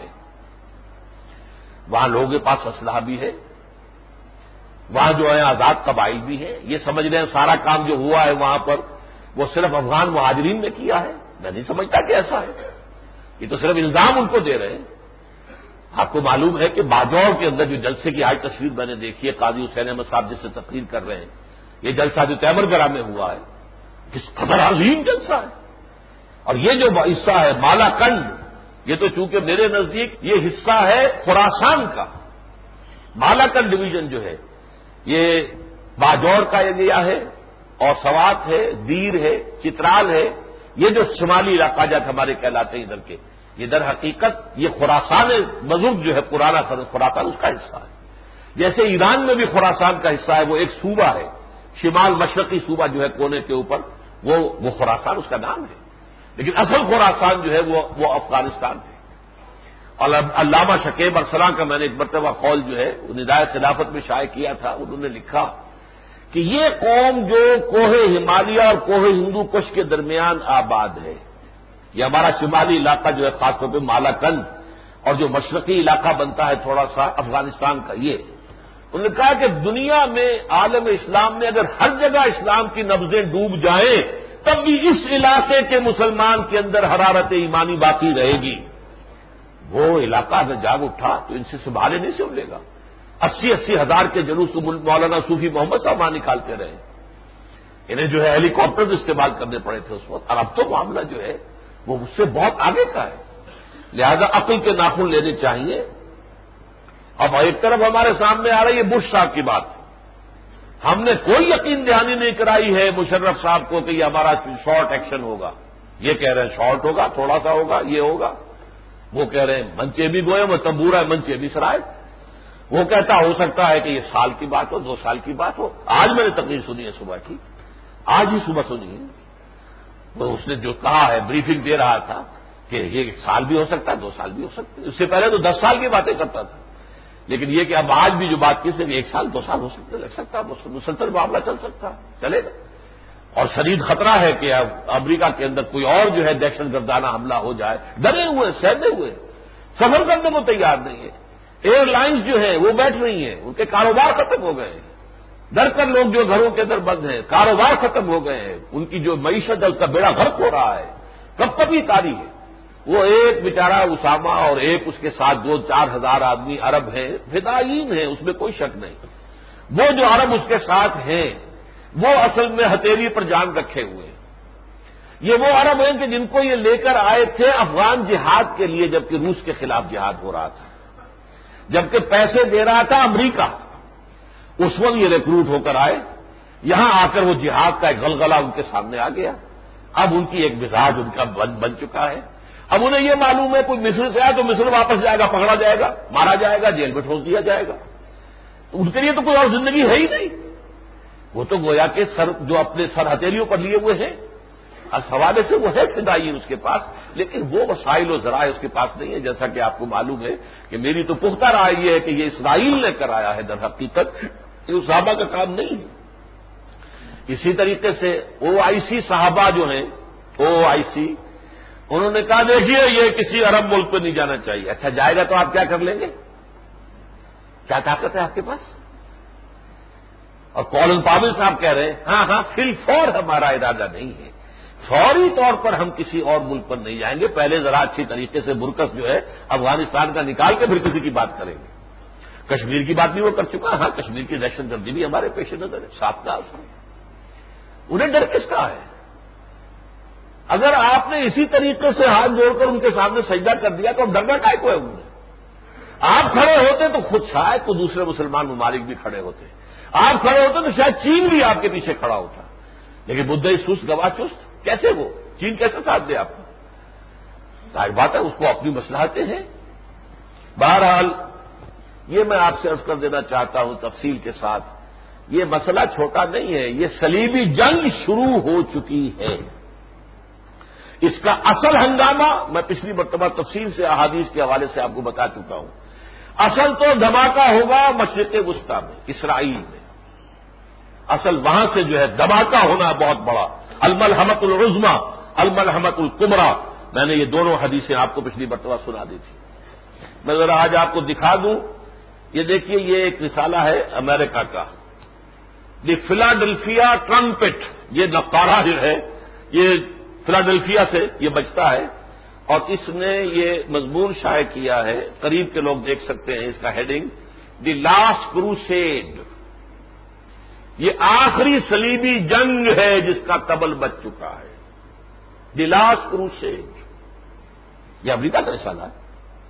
وہاں لوگوں کے پاس اسلحہ بھی ہے، وہاں جو ہے آزاد قبائل بھی ہیں، یہ سمجھ رہے ہیں سارا کام جو ہوا ہے وہاں پر وہ صرف افغان مہاجرین نے کیا ہے، میں نہیں سمجھتا کہ ایسا ہے، یہ تو صرف الزام ان کو دے رہے ہیں۔ آپ کو معلوم ہے کہ باجوڑ کے اندر جو جلسے کی آج تصویر میں نے دیکھی ہے، قاضی حسین احمد صاحب جس سے تقریر کر رہے ہیں، یہ جلسہ جو تیمر گرہ میں ہوا ہے، کس قدر عظیم جلسہ ہے۔ اور یہ جو حصہ ہے مالا کنڈ، یہ تو چونکہ میرے نزدیک یہ حصہ ہے خراسان کا، مالا کنڈ ڈویژن جو ہے یہ باجوڑ کا ایریا ہے، اور سوات ہے، دیر ہے، چترال ہے، یہ جو شمالی علاقہ جات ہمارے کہلاتے ہیں ادھر کے، یہ در حقیقت یہ خراسان بزرگ جو ہے پرانا خراسان اس کا حصہ ہے. جیسے ایران میں بھی خراسان کا حصہ ہے، وہ ایک صوبہ ہے، شمال مشرقی صوبہ جو ہے کونے کے اوپر، وہ خراسان اس کا نام ہے. لیکن اصل خراسان جو ہے وہ افغانستان ہے. اور علامہ شکیب ارسلان کا میں نے ایک مرتبہ قول جو ہے ندائے خلافت میں شائع کیا تھا، انہوں نے لکھا کہ یہ قوم جو کوہ ہمالیہ اور کوہ ہندو کش کے درمیان آباد ہے، یہ ہمارا شمالی علاقہ جو ہے خاص طور پہ مالاکنڈ اور جو مشرقی علاقہ بنتا ہے تھوڑا سا افغانستان کا، یہ انہوں نے کہا کہ دنیا میں عالم اسلام میں اگر ہر جگہ اسلام کی نبضیں ڈوب جائیں تب بھی اس علاقے کے مسلمان کے اندر حرارت ایمانی باقی رہے گی. وہ علاقہ اگر جاگ اٹھا تو ان سے سنبھالے نہیں سن لے گا. 80 ہزار کے جلوس تو مولانا صوفی محمد صاحب وہاں نکالتے رہے، انہیں جو ہے ہیلی کاپٹر استعمال کرنے پڑے تھے اس وقت. اور اب تو معاملہ جو ہے وہ اس سے بہت آگے کا ہے. لہذا عقل کے ناخن لینے چاہیے. اب ایک طرف ہمارے سامنے آ رہی ہے بش صاحب کی بات، ہم نے کوئی یقین دہانی نہیں کرائی ہے مشرف صاحب کو کہ یہ ہمارا شارٹ ایکشن ہوگا. یہ کہہ رہے ہیں شارٹ ہوگا، تھوڑا سا ہوگا، یہ ہوگا. وہ کہہ رہے ہیں منچے بھی گوئے، وہ تمبورا ہے منچے بھی سرائے. وہ کہتا ہو سکتا ہے کہ یہ سال کی بات ہو، 2 سال کی بات ہو. آج میں نے تقریر سنی ہے صبح کی، آج ہی صبح سنی ہے. تو اس نے جو کہا ہے بریفنگ دے رہا تھا کہ یہ 1 سال بھی ہو سکتا ہے، 2 سال بھی ہو سکتا ہے. اس سے پہلے تو 10 سال کی باتیں کرتا تھا. لیکن یہ کہ اب آج بھی جو بات کی صرف 1 سال 2 سال ہو سکتے، لگ سکتا ہے مسلسل معاملہ چل سکتا ہے، چلے گا. اور شدید خطرہ ہے کہ اب امریکہ کے اندر کوئی اور جو ہے دہشت گردانہ حملہ ہو جائے. ڈرے ہوئے، سہمے ہوئے، سفر کرنے کو تیار نہیں ہے. ایئر لائنز جو ہیں وہ بیٹھ رہی ہیں، ان کے کاروبار ختم ہو گئے ہیں. ڈر کر لوگ جو گھروں کے اندر بند ہیں، کاروبار ختم ہو گئے ہیں، ان کی جو معیشت ہے اس کا بیڑا غرق ہو رہا ہے. کب کبھی تاری ہے. وہ ایک بیچارہ اسامہ اور ایک اس کے ساتھ 2-4 ہزار آدمی عرب ہیں، فدائین ہیں، اس میں کوئی شک نہیں. وہ جو عرب اس کے ساتھ ہیں وہ اصل میں ہتھیلی پر جان رکھے ہوئے ہیں. یہ وہ عرب ہیں کہ جن کو یہ لے کر آئے تھے افغان جہاد کے لیے، جبکہ روس کے خلاف جہاد ہو رہا تھا، جبکہ پیسے دے رہا تھا امریکہ. اس وقت یہ ریکروٹ ہو کر آئے، یہاں آ کر وہ جہاد کا ایک غلغلہ ان کے سامنے آ گیا. اب ان کی ایک مزاج ان کا بن چکا ہے. اب انہیں یہ معلوم ہے کوئی مصر سے آئے تو مصر واپس جائے گا، پکڑا جائے گا، مارا جائے گا، جیل میں ٹھوس دیا جائے گا. تو ان کے لیے تو کوئی اور زندگی ہے ہی نہیں. وہ تو گویا کہ سر جو اپنے سر ہتھیلیوں پر لیے ہوئے ہیں، اس حوالے سے وہ ہے فدائین اس کے پاس، لیکن وہ وسائل و ذرائع اس کے پاس نہیں ہے. جیسا کہ آپ کو معلوم ہے کہ میری تو پختہ رائے یہ ہے کہ یہ اسرائیل نے کرایا ہے، در حقیقت یہ صحابہ کا کام نہیں ہے. اسی طریقے سے OIC صحابہ جو ہیں، OIC، انہوں نے کہا دیکھیے یہ کسی عرب ملک پہ نہیں جانا چاہیے. اچھا جائے گا تو آپ کیا کر لیں گے؟ کیا طاقت ہے آپ کے پاس؟ اور کولن پاول صاحب کہہ رہے ہیں ہاں فی الفور ہمارا ارادہ نہیں ہے، فوری طور پر ہم کسی اور ملک پر نہیں جائیں گے، پہلے ذرا اچھی طریقے سے برکس جو ہے افغانستان کا نکال کے پھر کسی کی بات کریں گے. کشمیر کی بات بھی وہ کر چکا. ہاں کشمیر کی دہشت گردی بھی ہمارے پیش نظر ہے، صاف کا. انہیں ڈر کس کا ہے؟ اگر آپ نے اسی طریقے سے ہاتھ جوڑ کر ان کے سامنے سجدہ کر دیا تو ڈرنا کائے کو ہے انہیں؟ آپ کھڑے ہوتے تو خود شاید تو دوسرے مسلمان ممالک بھی کھڑے ہوتے، آپ کھڑے ہوتے تو شاید چین بھی آپ کے پیچھے کھڑا ہوتا. لیکن مدعی سست گواہ چست، کیسے وہ چین کیسے ساتھ دے آپ کو؟ ظاہر بات ہے اس کو اپنی مصلحتیں ہیں. بہرحال یہ میں آپ سے عرض کر دینا چاہتا ہوں تفصیل کے ساتھ، یہ مسئلہ چھوٹا نہیں ہے، یہ صلیبی جنگ شروع ہو چکی ہے. اس کا اصل ہنگامہ میں پچھلی مرتبہ تفصیل سے احادیث کے حوالے سے آپ کو بتا چکا ہوں. اصل تو دھماکہ ہوگا مشرق وسطیٰ میں، اسرائیل میں. اصل وہاں سے جو ہے دھماکہ ہونا بہت بڑا. الملحمۃ العظمی، الملحمۃ الکبریٰ، میں نے یہ دونوں حدیثیں آپ کو پچھلی مرتبہ سنا دی تھی. میں ذرا آج آپ کو دکھا دوں. یہ دیکھیے یہ ایک رسالہ ہے امریکہ کا، دی فلاڈیلفیا ٹرمپٹ. یہ نقارہ جو ہے یہ فلاڈیلفیا سے یہ بچتا ہے، اور اس نے یہ مضمون شائع کیا ہے، قریب کے لوگ دیکھ سکتے ہیں اس کا ہیڈنگ، دی لاسٹ کروسیڈ. یہ آخری صلیبی جنگ ہے جس کا طبل بج چکا ہے. دی لاسٹ کروسیڈ، یہ امریکہ کا رسالہ ہے.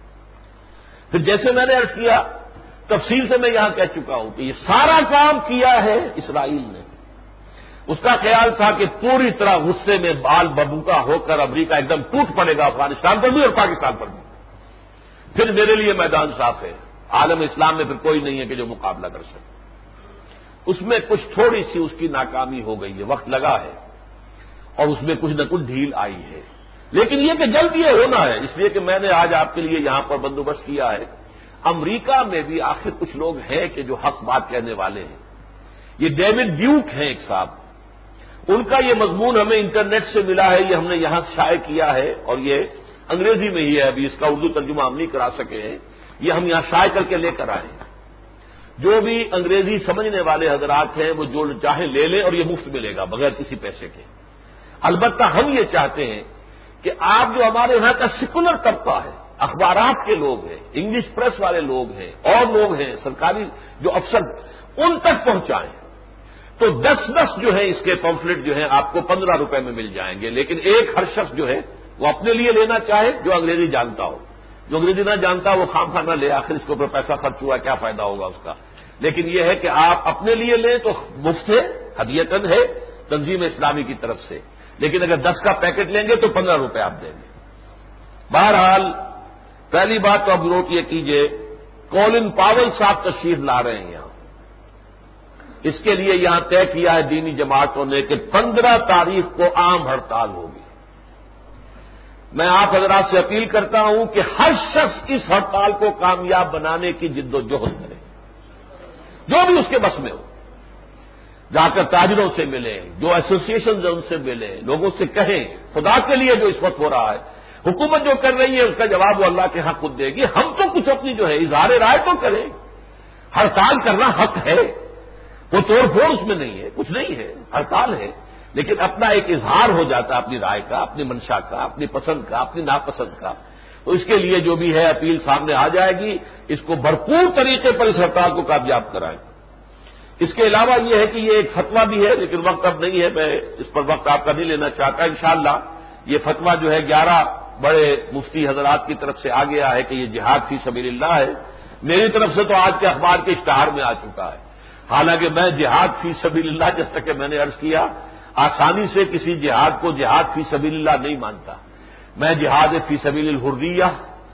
پھر جیسے میں نے عرض کیا تفصیل سے میں یہاں کہہ چکا ہوں کہ یہ سارا کام کیا ہے اسرائیل نے. اس کا خیال تھا کہ پوری طرح غصے میں بال ببوکا ہو کر امریکہ ایک دم ٹوٹ پڑے گا افغانستان پر بھی اور پاکستان پر بھی. پھر میرے لیے میدان صاف ہے. عالم اسلام میں پھر کوئی نہیں ہے کہ جو مقابلہ کر سکے. اس میں کچھ تھوڑی سی اس کی ناکامی ہو گئی ہے، وقت لگا ہے اور اس میں کچھ نہ کچھ ڈھیل آئی ہے. لیکن یہ کہ جلد یہ ہونا ہے، اس لیے کہ میں نے آج آپ کے لیے یہاں پر بندوبست کیا ہے. امریکہ میں بھی آخر کچھ لوگ ہیں کہ جو حق بات کہنے والے ہیں. یہ ڈیوڈ ڈیوک ہیں ایک صاحب، ان کا یہ مضمون ہمیں انٹرنیٹ سے ملا ہے، یہ ہم نے یہاں شائع کیا ہے اور یہ انگریزی میں ہی ہے، ابھی اس کا اردو ترجمہ ہم نہیں کرا سکے ہیں، یہ ہم یہاں شائع کر کے لے کر آئے ہیں. جو بھی انگریزی سمجھنے والے حضرات ہیں وہ جو چاہیں لے لیں اور یہ مفت ملے گا بغیر کسی پیسے کے. البتہ ہم یہ چاہتے ہیں کہ آپ جو ہمارے یہاں کا سیکولر طبقہ ہے، اخبارات کے لوگ ہیں، انگلش پریس والے لوگ ہیں اور لوگ ہیں سرکاری جو افسر، ان تک پہنچائیں. تو 10 جو ہے اس کے پمفلٹ جو ہیں آپ کو 15 روپے میں مل جائیں گے. لیکن ایک ہر شخص جو ہے وہ اپنے لیے لینا چاہے جو انگریزی جانتا ہو، جو انگریزی نہ جانتا وہ خام خواہ نہ لے، آخر اس کے اوپر پیسہ خرچ ہوا کیا فائدہ ہوگا اس کا. لیکن یہ ہے کہ آپ اپنے لیے لیں تو مفت ہے، ہدیتن ہے تنظیم اسلامی کی طرف سے. لیکن اگر 10 کا پیکٹ لیں گے تو 15 روپے آپ دیں گے. بہرحال پہلی بات تو اب نوٹ یہ کیجئے، کولن پاول صاحب تشریف لا رہے ہیں یہاں. اس کے لیے یہاں طے کیا ہے دینی جماعتوں نے کہ 15 تاریخ کو عام ہڑتال ہوگی. میں آپ حضرات سے اپیل کرتا ہوں کہ ہر شخص اس ہڑتال کو کامیاب بنانے کی جد و جہد کرے، جو بھی اس کے بس میں ہو. جا کر تاجروں سے ملیں، جو ایسوسیشن ہیں ان سے ملیں، لوگوں سے کہیں خدا کے لیے جو اس وقت ہو رہا ہے. حکومت جو کر رہی ہے اس کا جواب وہ اللہ کے حق خود دے گی. ہم تو کچھ اپنی جو ہے اظہار رائے تو کریں. ہڑتال کرنا حق ہے، وہ توڑ پھوڑ اس میں نہیں ہے، کچھ نہیں ہے، ہڑتال ہے. لیکن اپنا ایک اظہار ہو جاتا ہے اپنی رائے کا، اپنی منشا کا، اپنی پسند کا، اپنی ناپسند کا. تو اس کے لیے جو بھی ہے اپیل سامنے آ جائے گی، اس کو بھرپور طریقے پر اس ہڑتال کو کامیاب کرائیں. اس کے علاوہ یہ ہے کہ یہ ایک فتویٰ بھی ہے، لیکن وقت اب نہیں ہے، میں اس پر وقت آپ کا نہیں لینا چاہتا. انشاءاللہ یہ فتویٰ جو ہے 11 بڑے مفتی حضرات کی طرف سے آ گیا ہے کہ یہ جہاد فی سبیل اللہ ہے. میری طرف سے تو آج کے اخبار کے اشتہار میں آ چکا ہے. حالانکہ میں جہاد فی سبیل اللہ جس تک کہ میں نے عرض کیا آسانی سے کسی جہاد کو جہاد فی سبیل اللہ نہیں مانتا. میں جہاد فی سبیل الحریہ،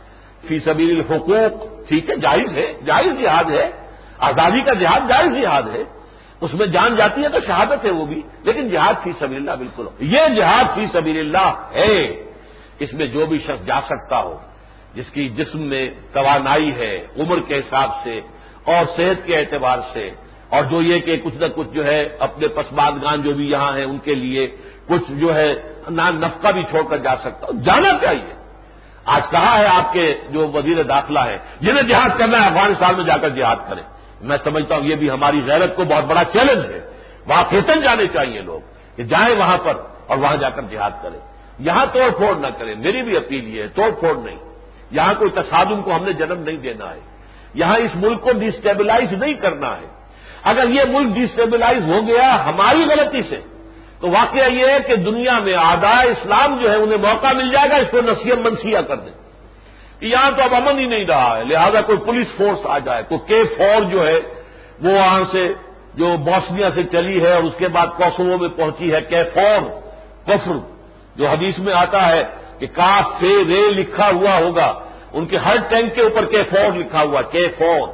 فی سبیل الحقوق، ٹھیک ہے جائز ہے، جائز جہاد ہے، آزادی کا جہاد جائز جہاد ہے، اس میں جان جاتی ہے تو شہادت ہے وہ بھی. لیکن جہاد فی سبیل اللہ بالکل یہ جہاد فی سبیل اللہ ہے. اس میں جو بھی شخص جا سکتا ہو، جس کی جسم میں توانائی ہے عمر کے حساب سے اور صحت کے اعتبار سے، اور جو یہ کہ کچھ نہ کچھ جو ہے اپنے پسماندگان جو بھی یہاں ہیں ان کے لیے کچھ جو ہے نفقہ بھی چھوڑ کر جا سکتا ہو، جانا چاہیے. آج کہا ہے آپ کے جو وزیر داخلہ ہیں جنہیں جہاد کرنا ہے افغانستان میں جا کر جہاد کریں. میں سمجھتا ہوں یہ بھی ہماری غیرت کو بہت بڑا چیلنج ہے. وہاں کھیتن جانے چاہیے لوگ کہ جائیں وہاں پر اور وہاں جا کر جہاد کریں. یہاں توڑ پھوڑ نہ کریں. میری بھی اپیل یہ ہے توڑ پھوڑ نہیں. یہاں کوئی تصادم کو ہم نے جنم نہیں دینا ہے. یہاں اس ملک کو ڈیسٹیبلائز نہیں کرنا ہے. اگر یہ ملک ڈیسٹیبلائز ہو گیا ہماری غلطی سے تو واقعہ یہ ہے کہ دنیا میں اعداء اسلام جو ہے انہیں موقع مل جائے گا اس کو نسیہ منسیہ کر دیں. یہاں تو اب امن ہی نہیں رہا ہے، لہذا کوئی پولیس فورس آ جائے. تو K4 جو ہے وہ وہاں سے جو بوسنیا سے چلی ہے اور اس کے بعد کوسوو میں پہنچی ہے K4 کفر، جو حدیث میں آتا ہے کہ کاف سے رے لکھا ہوا ہوگا، ان کے ہر ٹینک کے اوپر K4 لکھا ہوا K4.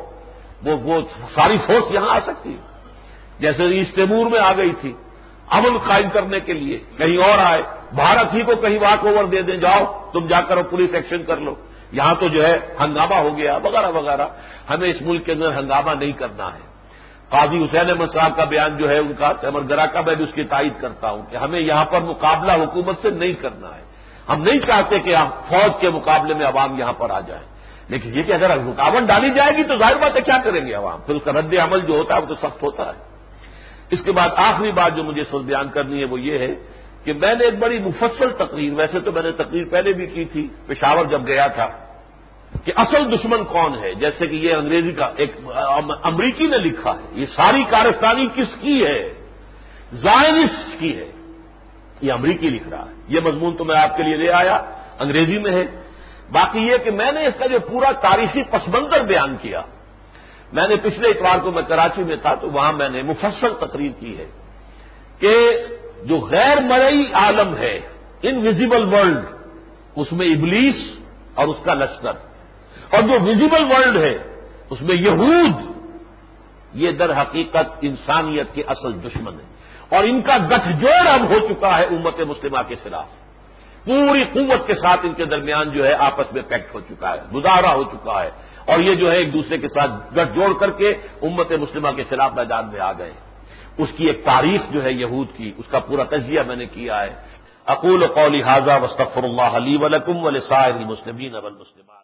وہ ساری فورس یہاں آ سکتی ہے جیسے ایسٹ تیمور میں آ گئی تھی امن قائم کرنے کے لیے. کہیں اور آئے بھارت ہی کو کہیں واک اوور دے دیں، جاؤ تم جا کر پولیس ایکشن کر لو. یہاں تو جو ہے ہنگامہ ہو گیا وغیرہ وغیرہ. ہمیں اس ملک کے اندر ہنگامہ نہیں کرنا ہے. قاضی حسین احمد صاحب کا بیان جو ہے ان کا تیمر گرا کا میں بھی اس کی تائید کرتا ہوں کہ ہمیں یہاں پر مقابلہ حکومت سے نہیں کرنا ہے. ہم نہیں چاہتے کہ فوج کے مقابلے میں عوام یہاں پر آ جائیں. لیکن یہ کہ اگر رکاوٹ ڈالی جائے گی تو ظاہر بات ہے کیا کریں گے عوام، پھر اس کا رد عمل جو ہوتا ہے وہ تو سخت ہوتا ہے. اس کے بعد آخری بات جو مجھے اس وقت بیان کرنی ہے وہ یہ ہے کہ میں نے ایک بڑی مفصل تقریر، ویسے تو میں نے تقریر پہلے بھی کی تھی پشاور جب گیا تھا، کہ اصل دشمن کون ہے. جیسے کہ یہ انگریزی کا ایک امریکی نے لکھا ہے، یہ ساری کارستانی کس کی ہے؟ زائنسٹ کی ہے. یہ امریکی لکھ رہا ہے. یہ مضمون تو میں آپ کے لیے لے آیا، انگریزی میں ہے. باقی یہ کہ میں نے اس کا جو پورا تاریخی پس منظر بیان کیا، میں نے پچھلے اتوار کو میں کراچی میں تھا تو وہاں میں نے مفصل تقریر کی ہے کہ جو غیر مرئی عالم ہے، انویزیبل ورلڈ، اس میں ابلیس اور اس کا لشکر، اور جو ویزیبل ورلڈ ہے اس میں یہود، یہ در حقیقت انسانیت کے اصل دشمن ہیں، اور ان کا گٹھ جوڑ اب ہو چکا ہے امت مسلمہ کے خلاف، پوری قوت کے ساتھ ان کے درمیان جو ہے آپس میں پیکٹ ہو چکا ہے، مظاہرہ ہو چکا ہے، اور یہ جو ہے ایک دوسرے کے ساتھ گٹھ جوڑ کر کے امت مسلمہ کے خلاف میدان میں آ گئے۔ اس کی ایک تاریخ جو ہے یہود کی، اس کا پورا تجزیہ میں نے کیا ہے۔ اقول قولی ھذا واستغفر اللہ لی ولکم ولسائر المسلمین والمسلمات۔